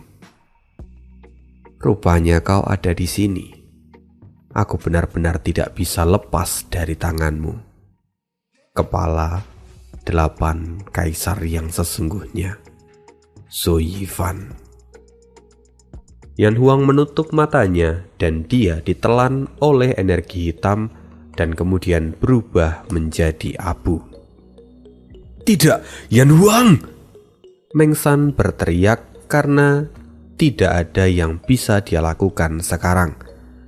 Rupanya kau ada di sini. Aku benar-benar tidak bisa lepas dari tanganmu. Kepala 8 kaisar yang sesungguhnya. Zhou Yifan. Yan Huang menutup matanya dan dia ditelan oleh energi hitam dan kemudian berubah menjadi abu. Tidak, Yan Huang! Meng San berteriak karena tidak ada yang bisa dia lakukan sekarang.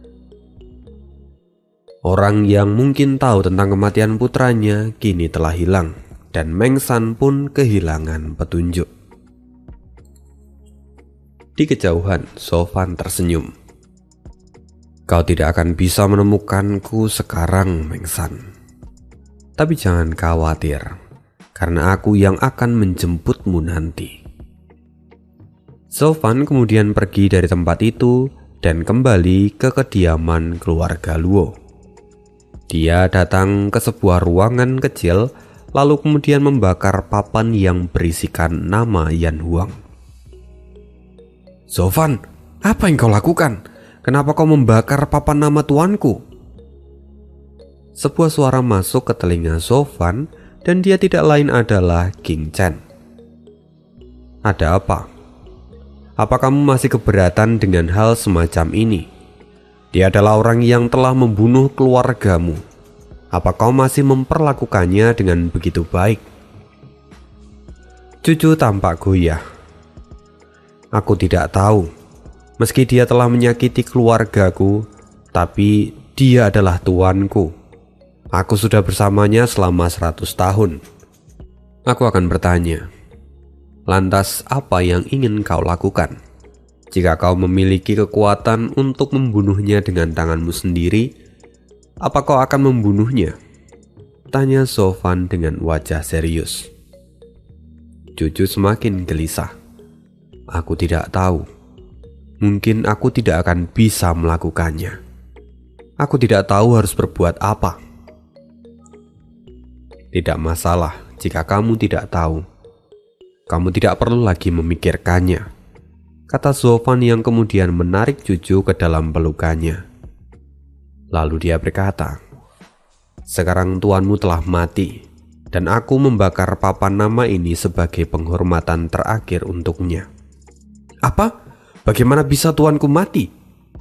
Orang yang mungkin tahu tentang kematian putranya kini telah hilang dan Meng San pun kehilangan petunjuk. Di kejauhan, Sofan tersenyum. Kau tidak akan bisa menemukanku sekarang, Meng San. Tapi jangan khawatir, karena aku yang akan menjemputmu nanti. Sofan kemudian pergi dari tempat itu dan kembali ke kediaman keluarga Luo. Dia datang ke sebuah ruangan kecil, lalu kemudian membakar papan yang berisikan nama Yan Huang. Sofan, apa yang kau lakukan? Kenapa kau membakar papan nama tuanku? Sebuah suara masuk ke telinga Sofan dan dia tidak lain adalah King Chen. Ada apa? Apa kamu masih keberatan dengan hal semacam ini? Dia adalah orang yang telah membunuh keluargamu. Apa kau masih memperlakukannya dengan begitu baik? Cucu tampak goyah. Aku tidak tahu. Meski dia telah menyakiti keluargaku, tapi dia adalah tuanku. Aku sudah bersamanya selama 100 tahun. Aku akan bertanya, lantas apa yang ingin kau lakukan? Jika kau memiliki kekuatan untuk membunuhnya dengan tanganmu sendiri, apa kau akan membunuhnya? Tanya Sofan dengan wajah serius. Cucu semakin gelisah. Aku tidak tahu. Mungkin aku tidak akan bisa melakukannya. Aku tidak tahu harus berbuat apa. Tidak masalah jika kamu tidak tahu. Kamu tidak perlu lagi memikirkannya, kata Sofan yang kemudian menarik cucu ke dalam pelukannya. Lalu dia berkata, Sekarang tuanmu telah mati, dan aku membakar papan nama ini sebagai penghormatan terakhir untuknya. Apa? Bagaimana bisa tuanku mati?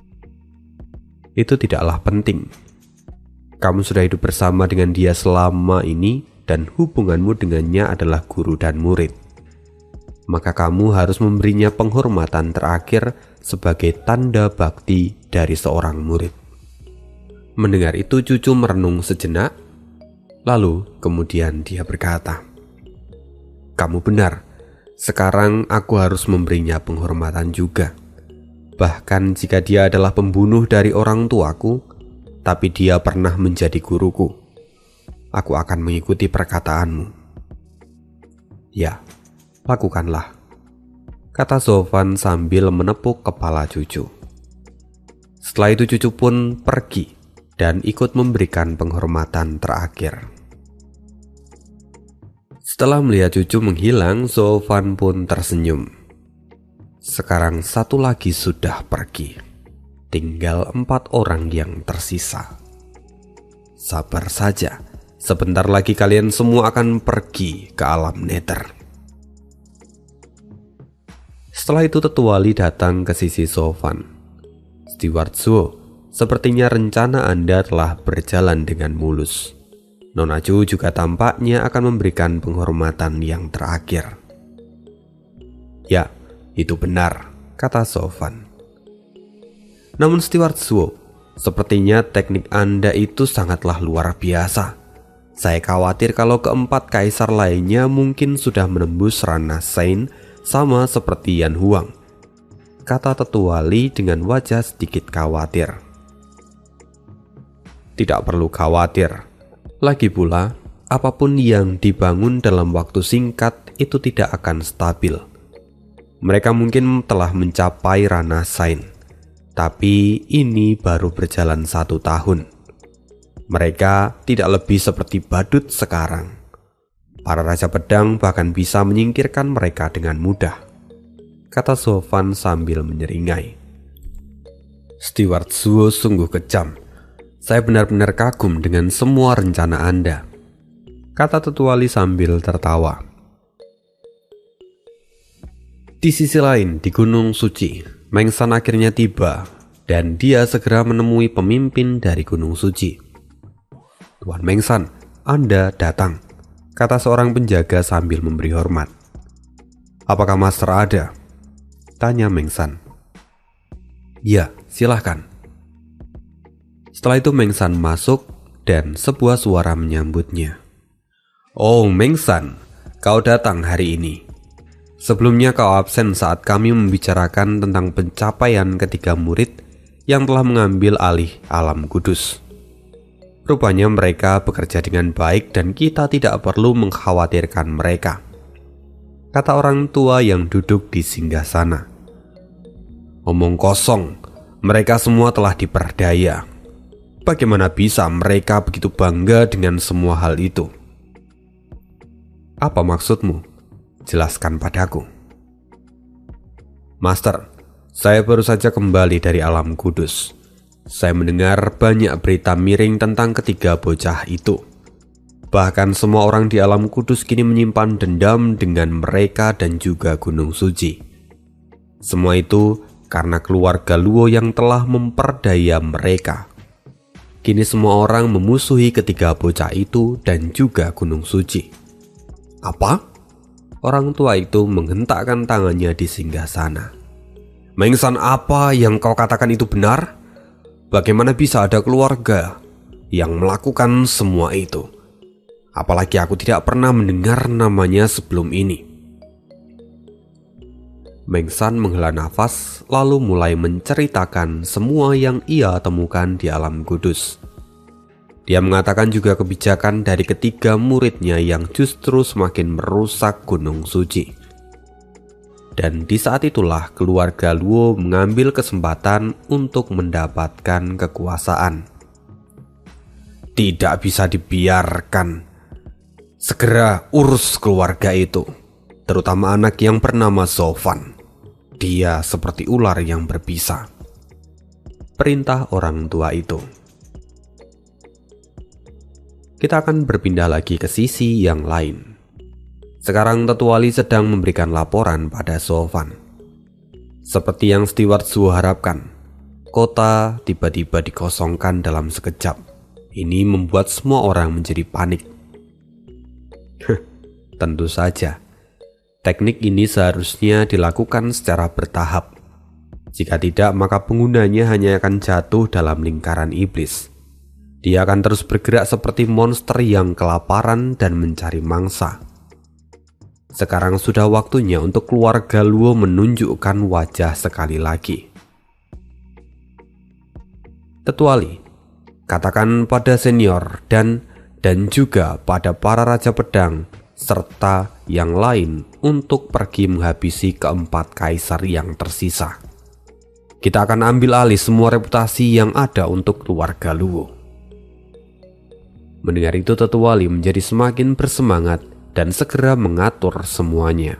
Itu tidaklah penting. Kamu sudah hidup bersama dengan dia selama ini dan hubunganmu dengannya adalah guru dan murid. Maka kamu harus memberinya penghormatan terakhir sebagai tanda bakti dari seorang murid. Mendengar itu cucu merenung sejenak, lalu kemudian dia berkata, Kamu benar. Sekarang aku harus memberinya penghormatan juga. Bahkan jika dia adalah pembunuh dari orang tuaku, tapi dia pernah menjadi guruku. aku akan mengikuti perkataanmu. Ya, lakukanlah, kata Zovan sambil menepuk kepala cucu. Setelah itu cucu pun pergi dan ikut memberikan penghormatan terakhir. Setelah melihat cucu menghilang, Zovan pun tersenyum. Sekarang satu lagi sudah pergi. Tinggal 4 orang yang tersisa. Sabar saja, sebentar lagi kalian semua akan pergi ke alam nether. Setelah itu Tetua Li datang ke sisi Zovan. Steward Zuo, sepertinya rencana Anda telah berjalan dengan mulus. Nona Chu juga tampaknya akan memberikan penghormatan yang terakhir. Ya, itu benar, kata Zovan. Namun Steward Zuo, sepertinya teknik Anda itu sangatlah luar biasa. Saya khawatir kalau keempat kaisar lainnya mungkin sudah menembus ranah Saint sama seperti Yan Huang, kata Tetua Li dengan wajah sedikit khawatir. Tidak perlu khawatir. Lagi pula, apapun yang dibangun dalam waktu singkat itu tidak akan stabil. Mereka mungkin telah mencapai ranah Saint, tapi ini baru berjalan 1 tahun. Mereka tidak lebih seperti badut sekarang. Para Raja Pedang bahkan bisa menyingkirkan mereka dengan mudah, kata Zovan sambil menyeringai. Steward Zuo sungguh kejam. Saya benar-benar kagum dengan semua rencana Anda, kata Tetua Li sambil tertawa. Di sisi lain, di Gunung Suci, Meng San akhirnya tiba dan dia segera menemui pemimpin dari Gunung Suci. Tuan Meng San, Anda datang, kata seorang penjaga sambil memberi hormat. Apakah Master ada? Tanya Meng San. Ya, silahkan. Setelah itu Meng San masuk dan sebuah suara menyambutnya. Oh Meng San, kau datang hari ini. Sebelumnya kau absen saat kami membicarakan tentang pencapaian ketiga murid yang telah mengambil alih alam kudus. Rupanya mereka bekerja dengan baik dan kita tidak perlu mengkhawatirkan mereka, kata orang tua yang duduk di singgasana. Omong kosong, mereka semua telah diperdaya. Bagaimana bisa mereka begitu bangga dengan semua hal itu? Apa maksudmu? Jelaskan padaku. Master, saya baru saja kembali dari alam kudus. Saya mendengar banyak berita miring tentang ketiga bocah itu. Bahkan semua orang di alam kudus kini menyimpan dendam dengan mereka dan juga Gunung Suci. Semua itu karena keluarga Luo yang telah memperdaya mereka. Kini semua orang memusuhi ketiga bocah itu dan juga Gunung Suci. Apa? Orang tua itu menghentakkan tangannya di singgasana. Meng San, apa yang kau katakan itu benar? Bagaimana bisa ada keluarga yang melakukan semua itu? Apalagi aku tidak pernah mendengar namanya sebelum ini. Meng San menghela nafas lalu mulai menceritakan semua yang ia temukan di alam kudus. Dia mengatakan juga kebijakan dari ketiga muridnya yang justru semakin merusak Gunung Suci. Dan di saat itulah keluarga Luo mengambil kesempatan untuk mendapatkan kekuasaan. Tidak bisa dibiarkan. Segera urus keluarga itu, terutama anak yang bernama Zovan. Dia seperti ular yang berbisa. Perintah orang tua itu. Kita akan berpindah lagi ke sisi yang lain. Sekarang Tetua Li sedang memberikan laporan pada Zovan. Seperti yang Steward Zuo harapkan, kota tiba-tiba dikosongkan dalam sekejap. Ini membuat semua orang menjadi panik. Tentu saja. Teknik ini seharusnya dilakukan secara bertahap. Jika tidak, maka penggunanya hanya akan jatuh dalam lingkaran iblis. Dia akan terus bergerak seperti monster yang kelaparan dan mencari mangsa. Sekarang sudah waktunya untuk keluarga Luo menunjukkan wajah sekali lagi. Tetua Li, katakan pada senior dan dan juga pada para raja pedang serta yang lain untuk pergi menghabisi keempat kaisar yang tersisa. Kita akan ambil alih semua reputasi yang ada untuk keluarga Luo." Mendengar itu Tetua Li menjadi semakin bersemangat dan segera mengatur semuanya.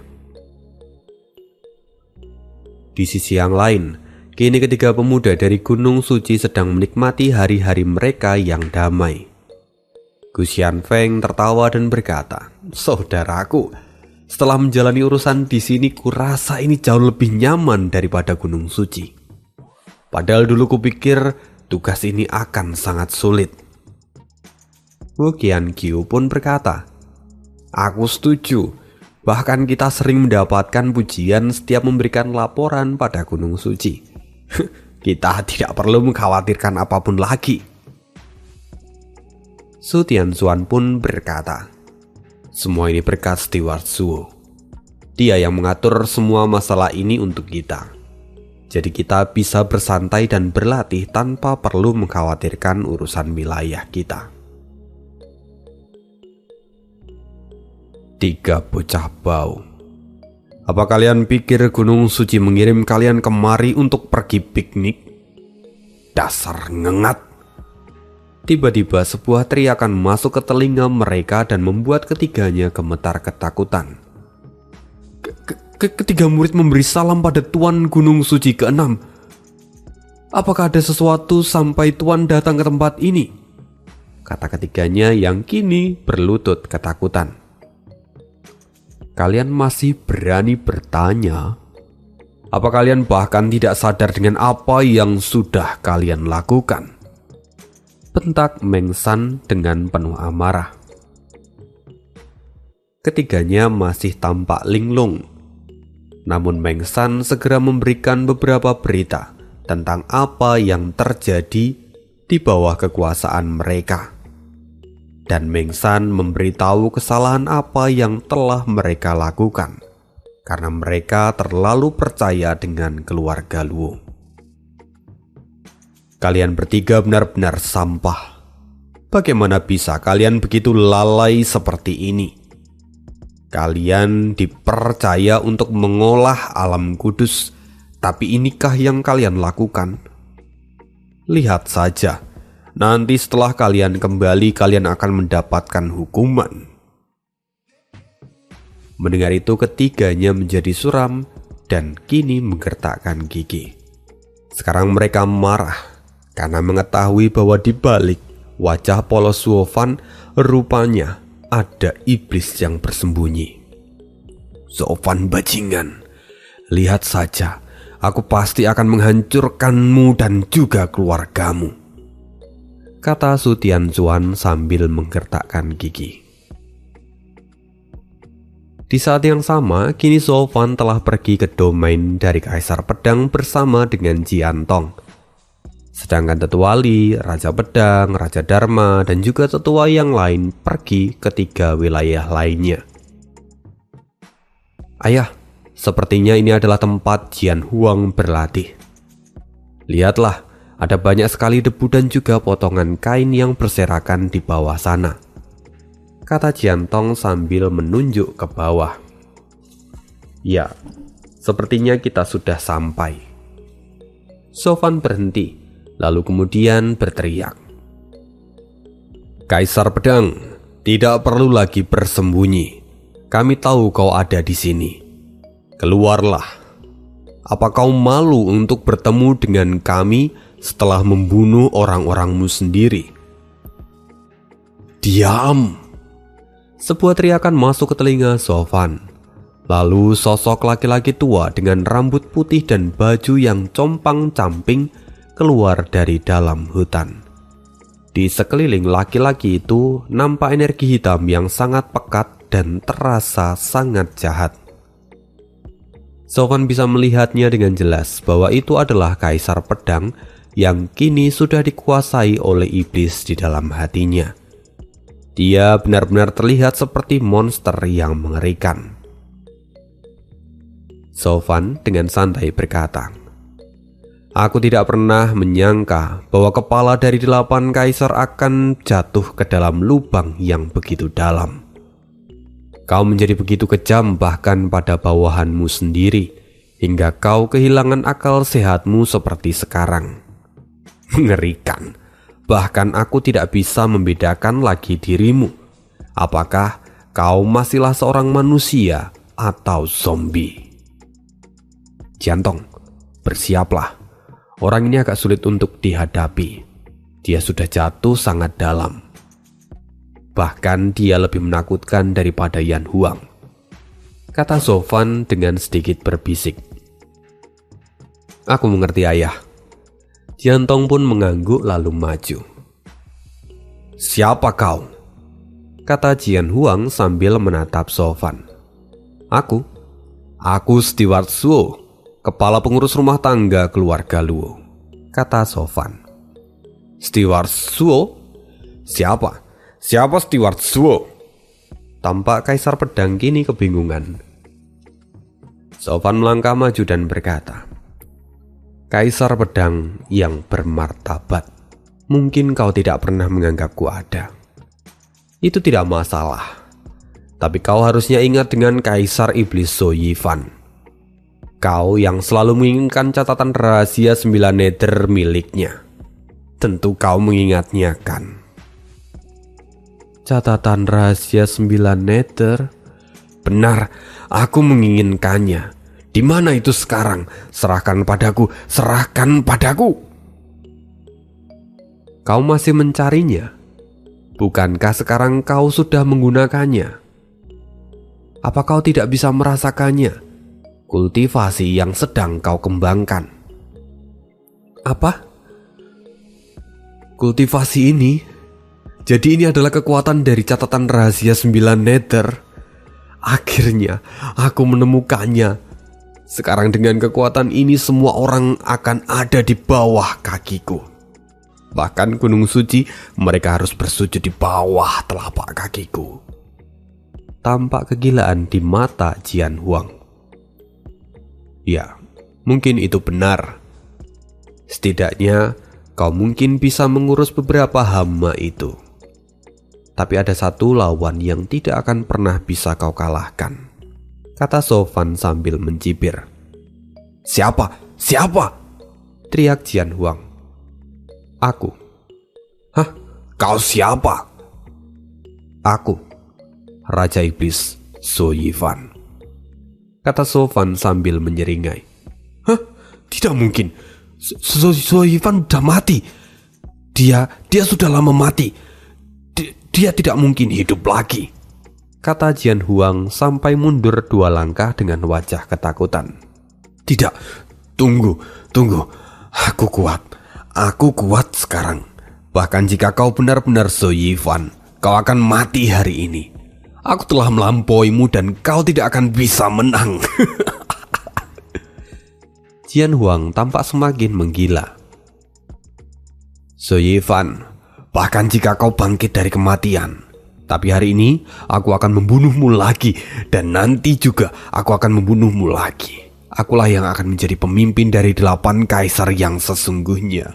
Di sisi yang lain, kini ketiga pemuda dari Gunung Suci sedang menikmati hari-hari mereka yang damai. Gu Xianfeng tertawa dan berkata, "Saudaraku, setelah menjalani urusan di sini kurasa ini jauh lebih nyaman daripada Gunung Suci. Padahal dulu kupikir tugas ini akan sangat sulit." Wu Qianqiu pun berkata, "Aku setuju. Bahkan kita sering mendapatkan pujian setiap memberikan laporan pada Gunung Suci. Kita tidak perlu mengkhawatirkan apapun lagi." Su Tianzuan pun berkata, "Semua ini berkat Steward Zhuo. Dia yang mengatur semua masalah ini untuk kita. Jadi kita bisa bersantai dan berlatih tanpa perlu mengkhawatirkan urusan wilayah kita." Tiga bocah bau. Apa kalian pikir Gunung Suci mengirim kalian kemari untuk pergi piknik? Dasar ngengat. Tiba-tiba sebuah teriakan masuk ke telinga mereka dan membuat ketiganya gemetar ketakutan. Ketiga murid memberi salam pada Tuan Gunung Suci ke-6. Apakah ada sesuatu sampai Tuan datang ke tempat ini? Kata ketiganya yang kini berlutut ketakutan. Kalian masih berani bertanya? Apa kalian bahkan tidak sadar dengan apa yang sudah kalian lakukan? Bentak Meng San dengan penuh amarah. Ketiganya masih tampak linglung. Namun Meng San segera memberikan beberapa berita tentang apa yang terjadi di bawah kekuasaan mereka. Dan Meng San memberitahu kesalahan apa yang telah mereka lakukan karena mereka terlalu percaya dengan keluarga Luo. Kalian bertiga benar-benar sampah. Bagaimana bisa kalian begitu lalai seperti ini? Kalian dipercaya untuk mengolah alam kudus, tapi inikah yang kalian lakukan? Lihat saja. Nanti setelah kalian kembali, kalian akan mendapatkan hukuman. Mendengar itu ketiganya menjadi suram dan kini menggertakkan gigi. Sekarang mereka marah karena mengetahui bahwa di balik wajah polos Suo Fan rupanya ada iblis yang bersembunyi. "Suo Fan bajingan, lihat saja, aku pasti akan menghancurkanmu dan juga keluargamu," kata Su Tianzuan sambil menggertakkan gigi. Di saat yang sama, kini Suo Fan telah pergi ke domain dari Kaisar Pedang bersama dengan Jiantong. Sedangkan Tetua Li, Raja Pedang, Raja Dharma, dan juga tetua yang lain pergi ke 3 wilayah lainnya. "Ayah, sepertinya ini adalah tempat Jian Huang berlatih. Lihatlah, ada banyak sekali debu dan juga potongan kain yang berserakan di bawah sana," kata Jiantong sambil menunjuk ke bawah. "Ya, sepertinya kita sudah sampai." Suo Fan berhenti, lalu kemudian berteriak, "Kaisar Pedang, tidak perlu lagi bersembunyi. Kami tahu kau ada di sini. Keluarlah. Apa kau malu untuk bertemu dengan kami setelah membunuh orang-orangmu sendiri?" "Diam!" Sebuah teriakan masuk ke telinga Suo Fan. Lalu sosok laki-laki tua dengan rambut putih dan baju yang compang-camping keluar dari dalam hutan. Di sekeliling laki-laki itu nampak energi hitam yang sangat pekat dan terasa sangat jahat. Suo Fan bisa melihatnya dengan jelas bahwa itu adalah Kaisar Pedang yang kini sudah dikuasai oleh iblis di dalam hatinya. Dia benar-benar terlihat seperti monster yang mengerikan. Suo Fan dengan santai berkata, Aku tidak pernah menyangka bahwa kepala dari 8 kaisar akan jatuh ke dalam lubang yang begitu dalam. Kau menjadi begitu kejam bahkan pada bawahanmu sendiri, hingga kau kehilangan akal sehatmu seperti sekarang. Mengerikan. Bahkan aku tidak bisa membedakan lagi dirimu. Apakah kau masihlah seorang manusia atau zombie? Jiantong, bersiaplah. Orang ini agak sulit untuk dihadapi. Dia sudah jatuh sangat dalam. Bahkan dia lebih menakutkan daripada Yan Huang, kata Sofan dengan sedikit berbisik. Aku mengerti, ayah. Jiantong pun mengangguk lalu maju. Siapa kau? Kata Jian Huang sambil menatap Sofan. Aku Steward Suo, kepala pengurus rumah tangga keluarga Luo, kata Sofan. Steward Suo? Siapa Steward Suo? Tampak Kaisar Pedang kini kebingungan. Sofan melangkah maju dan berkata, Kaisar Pedang yang bermartabat, mungkin kau tidak pernah menganggapku ada. Itu tidak masalah. Tapi kau harusnya ingat dengan Kaisar Iblis So Yifan. Kau yang selalu menginginkan catatan rahasia 9 nether miliknya. Tentu kau mengingatnya kan? Catatan rahasia 9 nether? Benar, aku menginginkannya. Di mana itu sekarang? Serahkan padaku, serahkan padaku. Kau masih mencarinya? Bukankah sekarang kau sudah menggunakannya? Apa kau tidak bisa merasakannya? Kultivasi yang sedang kau kembangkan. Apa? Kultivasi ini? Jadi ini adalah kekuatan dari catatan rahasia 9 nether. Akhirnya aku menemukannya. Sekarang dengan kekuatan ini semua orang akan ada di bawah kakiku. Bahkan Gunung Suci mereka harus bersujud di bawah telapak kakiku. Tampak kegilaan di mata Jian Huang. Ya, mungkin itu benar. Setidaknya kau mungkin bisa mengurus beberapa hama itu. Tapi ada satu lawan yang tidak akan pernah bisa kau kalahkan, kata Sofan sambil mencibir. Siapa? Teriak Jian Huang. Aku. Hah? Kau siapa? Aku, Raja Iblis So Yifan, kata Sofan sambil menyeringai. Hah? Tidak mungkin. So Yifan sudah mati. Dia sudah lama mati. Dia tidak mungkin hidup lagi, kata Jian Huang sampai mundur 2 langkah dengan wajah ketakutan. Tidak, tunggu. Aku kuat sekarang. Bahkan jika kau benar-benar So Yifan, kau akan mati hari ini. Aku telah melampauimu dan kau tidak akan bisa menang. Jian Huang tampak semakin menggila. So Yifan, bahkan jika kau bangkit dari kematian, tapi hari ini aku akan membunuhmu lagi, dan nanti juga aku akan membunuhmu lagi. Akulah yang akan menjadi pemimpin dari 8 kaisar yang sesungguhnya.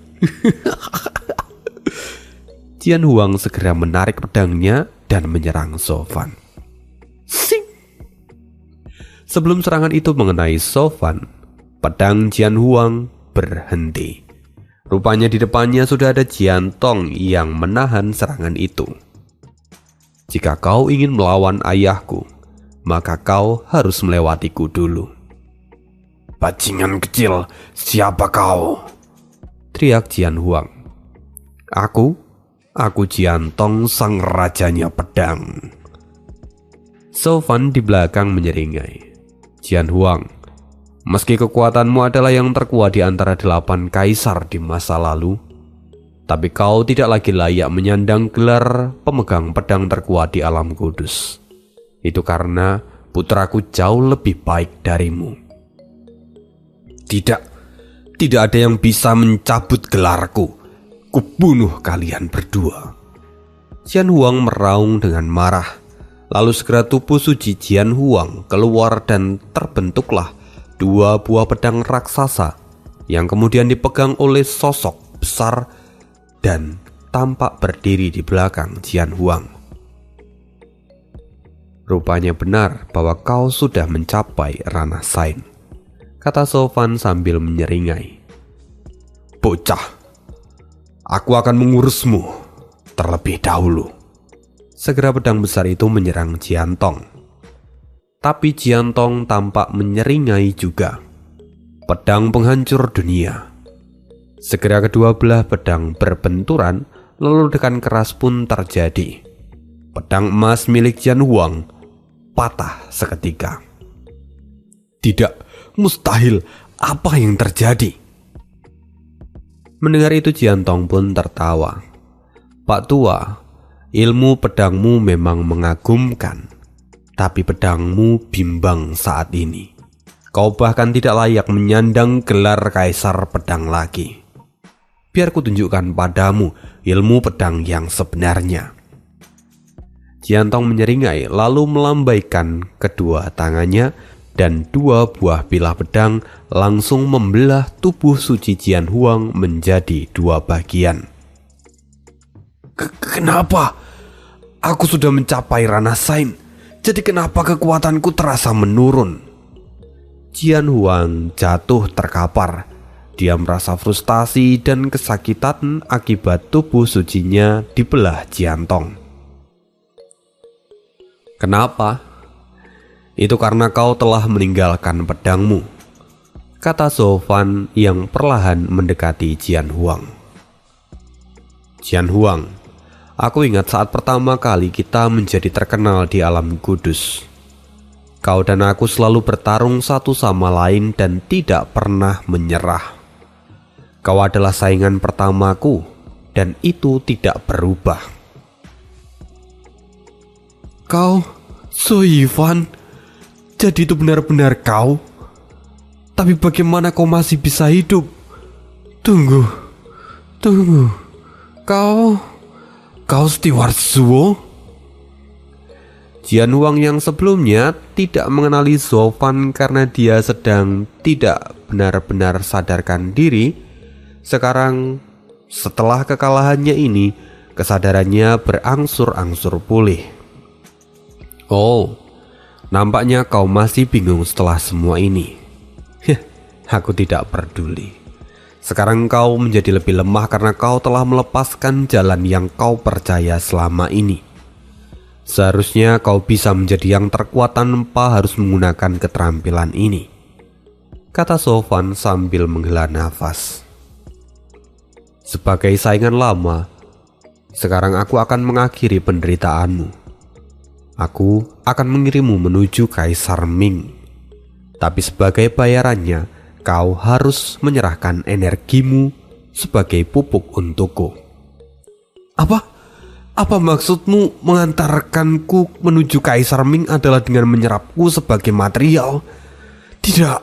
Jian Huang segera menarik pedangnya dan menyerang Sofan. Sing! Sebelum serangan itu mengenai Sofan, pedang Jian Huang berhenti. Rupanya di depannya sudah ada Jiantong yang menahan serangan itu. Jika kau ingin melawan ayahku, maka kau harus melewatiku dulu. Bajingan kecil, siapa kau? Teriak Jian Huang. Aku Jiantong, sang rajanya pedang. Sofan di belakang menyeringai. Jian Huang, meski kekuatanmu adalah yang terkuat di antara 8 kaisar di masa lalu, tapi kau tidak lagi layak menyandang gelar pemegang pedang terkuat di alam kudus. Itu karena putraku jauh lebih baik darimu. Tidak ada yang bisa mencabut gelarku. Kubunuh kalian berdua. Jian Huang meraung dengan marah. Lalu segera tubuh suci Jian Huang keluar dan terbentuklah 2 buah pedang raksasa yang kemudian dipegang oleh sosok besar dan tampak berdiri di belakang Jian Huang. "Rupanya benar bahwa kau sudah mencapai ranah Sain," kata Sofan sambil menyeringai. "Bocah, aku akan mengurusmu terlebih dahulu." Segera pedang besar itu menyerang Jiantong. Tapi Jiantong tampak menyeringai juga. Pedang penghancur dunia. Segera kedua belah pedang berbenturan, lalu ledakan keras pun terjadi. Pedang emas milik Jian Huang patah seketika. "Tidak, mustahil, apa yang terjadi?" Mendengar itu Jiantong pun tertawa. "Pak Tua, ilmu pedangmu memang mengagumkan, tapi pedangmu bimbang saat ini. Kau bahkan tidak layak menyandang gelar kaisar pedang lagi. Biar kutunjukkan padamu ilmu pedang yang sebenarnya." Jiantong menyeringai lalu melambaikan kedua tangannya dan dua buah bilah pedang langsung membelah tubuh suci Jian Huang menjadi dua bagian. "Kenapa? Aku sudah mencapai ranah Sain, jadi kenapa kekuatanku terasa menurun?" Jian Huang jatuh terkapar. Dia merasa frustasi dan kesakitan akibat tubuh sucinya dibelah Jiantong. "Kenapa? Itu karena kau telah meninggalkan pedangmu," kata Sofan yang perlahan mendekati Jian Huang. "Jian Huang, aku ingat saat pertama kali kita menjadi terkenal di alam kudus. Kau dan aku selalu bertarung satu sama lain dan tidak pernah menyerah. Kau adalah saingan pertamaku dan itu tidak berubah." "Kau, So Yifan, jadi itu benar-benar kau? Tapi bagaimana kau masih bisa hidup? Tunggu, kau Steward Zuo?" Jian Huang yang sebelumnya tidak mengenali Sofan karena dia sedang tidak benar-benar sadarkan diri, sekarang setelah kekalahannya ini, kesadarannya berangsur-angsur pulih. "Oh, nampaknya kau masih bingung setelah semua ini. Aku tidak peduli. Sekarang kau menjadi lebih lemah karena kau telah melepaskan jalan yang kau percaya selama ini. Seharusnya kau bisa menjadi yang terkuat tanpa harus menggunakan keterampilan ini," kata Sofan sambil menghela nafas. "Sebagai saingan lama, sekarang aku akan mengakhiri penderitaanmu. Aku akan mengirimmu menuju Kaisar Ming. Tapi sebagai bayarannya, kau harus menyerahkan energimu sebagai pupuk untukku." Apa maksudmu mengantarkanku menuju Kaisar Ming adalah dengan menyerapku sebagai material? Tidak.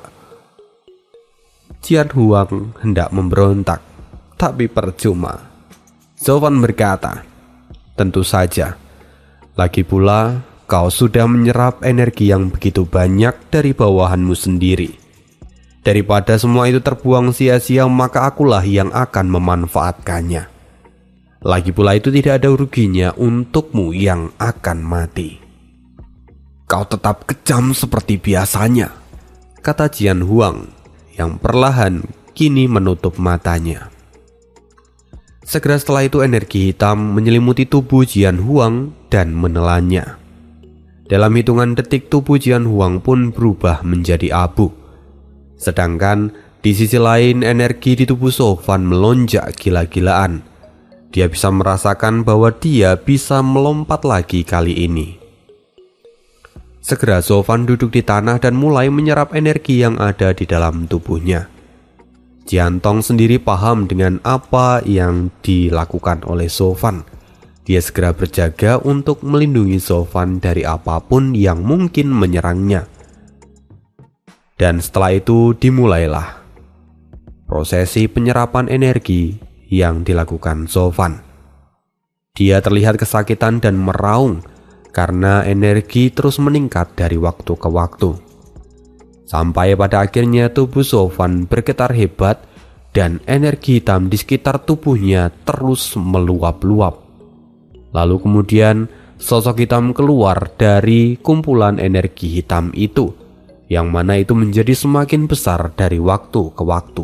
Jian Huang hendak memberontak, tapi percuma. Sofan berkata, "Tentu saja. Lagi pula, kau sudah menyerap energi yang begitu banyak dari bawahanmu sendiri. Daripada semua itu terbuang sia-sia, maka akulah yang akan memanfaatkannya. Lagi pula itu tidak ada ruginya untukmu yang akan mati." "Kau tetap kejam seperti biasanya," kata Jian Huang yang perlahan kini menutup matanya. Segera setelah itu energi hitam menyelimuti tubuh Jian Huang dan menelannya. Dalam hitungan detik tubuh Jian Huang pun berubah menjadi abu. Sedangkan di sisi lain energi di tubuh Sofan melonjak gila-gilaan. Dia bisa merasakan bahwa dia bisa melompat lagi kali ini. Segera Sofan duduk di tanah dan mulai menyerap energi yang ada di dalam tubuhnya. Jiantong sendiri paham dengan apa yang dilakukan oleh Sofan. Dia segera berjaga untuk melindungi Sofan dari apapun yang mungkin menyerangnya. Dan setelah itu dimulailah prosesi penyerapan energi yang dilakukan Sofan. Dia terlihat kesakitan dan meraung karena energi terus meningkat dari waktu ke waktu. Sampai pada akhirnya tubuh Sofan bergetar hebat dan energi hitam di sekitar tubuhnya terus meluap-luap. Lalu kemudian sosok hitam keluar dari kumpulan energi hitam itu, yang mana itu menjadi semakin besar dari waktu ke waktu.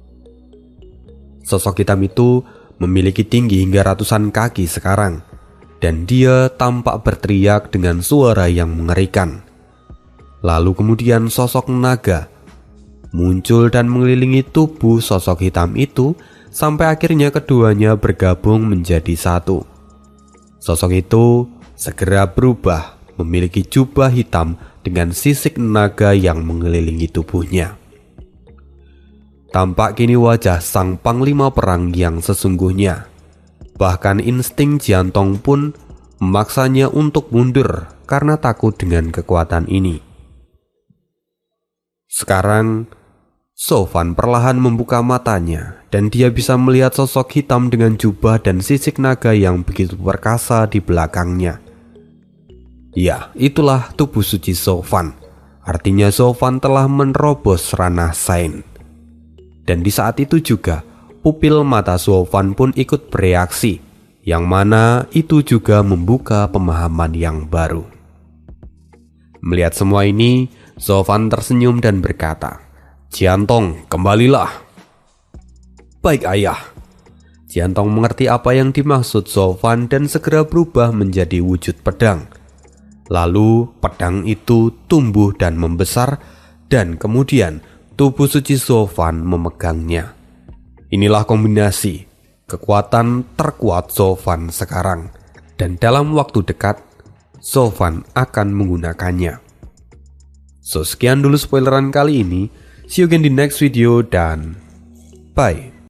Sosok hitam itu memiliki tinggi hingga ratusan kaki sekarang, dan dia tampak berteriak dengan suara yang mengerikan. Lalu kemudian sosok naga muncul dan mengelilingi tubuh sosok hitam itu sampai akhirnya keduanya bergabung menjadi satu. Sosok itu segera berubah memiliki jubah hitam dengan sisik naga yang mengelilingi tubuhnya. Tampak kini wajah sang panglima perang yang sesungguhnya. Bahkan insting Jiantong pun memaksanya untuk mundur karena takut dengan kekuatan ini. Sekarang So Fan perlahan membuka matanya dan dia bisa melihat sosok hitam dengan jubah dan sisik naga yang begitu perkasa di belakangnya. Ya, itulah tubuh suci So Fan. Artinya So Fan telah menerobos ranah Sain. Dan di saat itu juga pupil mata So Fan pun ikut bereaksi, yang mana itu juga membuka pemahaman yang baru. Melihat semua ini, So Fan tersenyum dan berkata, "Jiantong, kembalilah." "Baik, ayah." Jiantong mengerti apa yang dimaksud So Fan dan segera berubah menjadi wujud pedang. Lalu pedang itu tumbuh dan membesar, dan kemudian tubuh suci So Fan memegangnya. Inilah kombinasi kekuatan terkuat So Fan sekarang, dan dalam waktu dekat So Fan akan menggunakannya. So, sekian dulu spoileran kali ini. See you again di next video dan bye.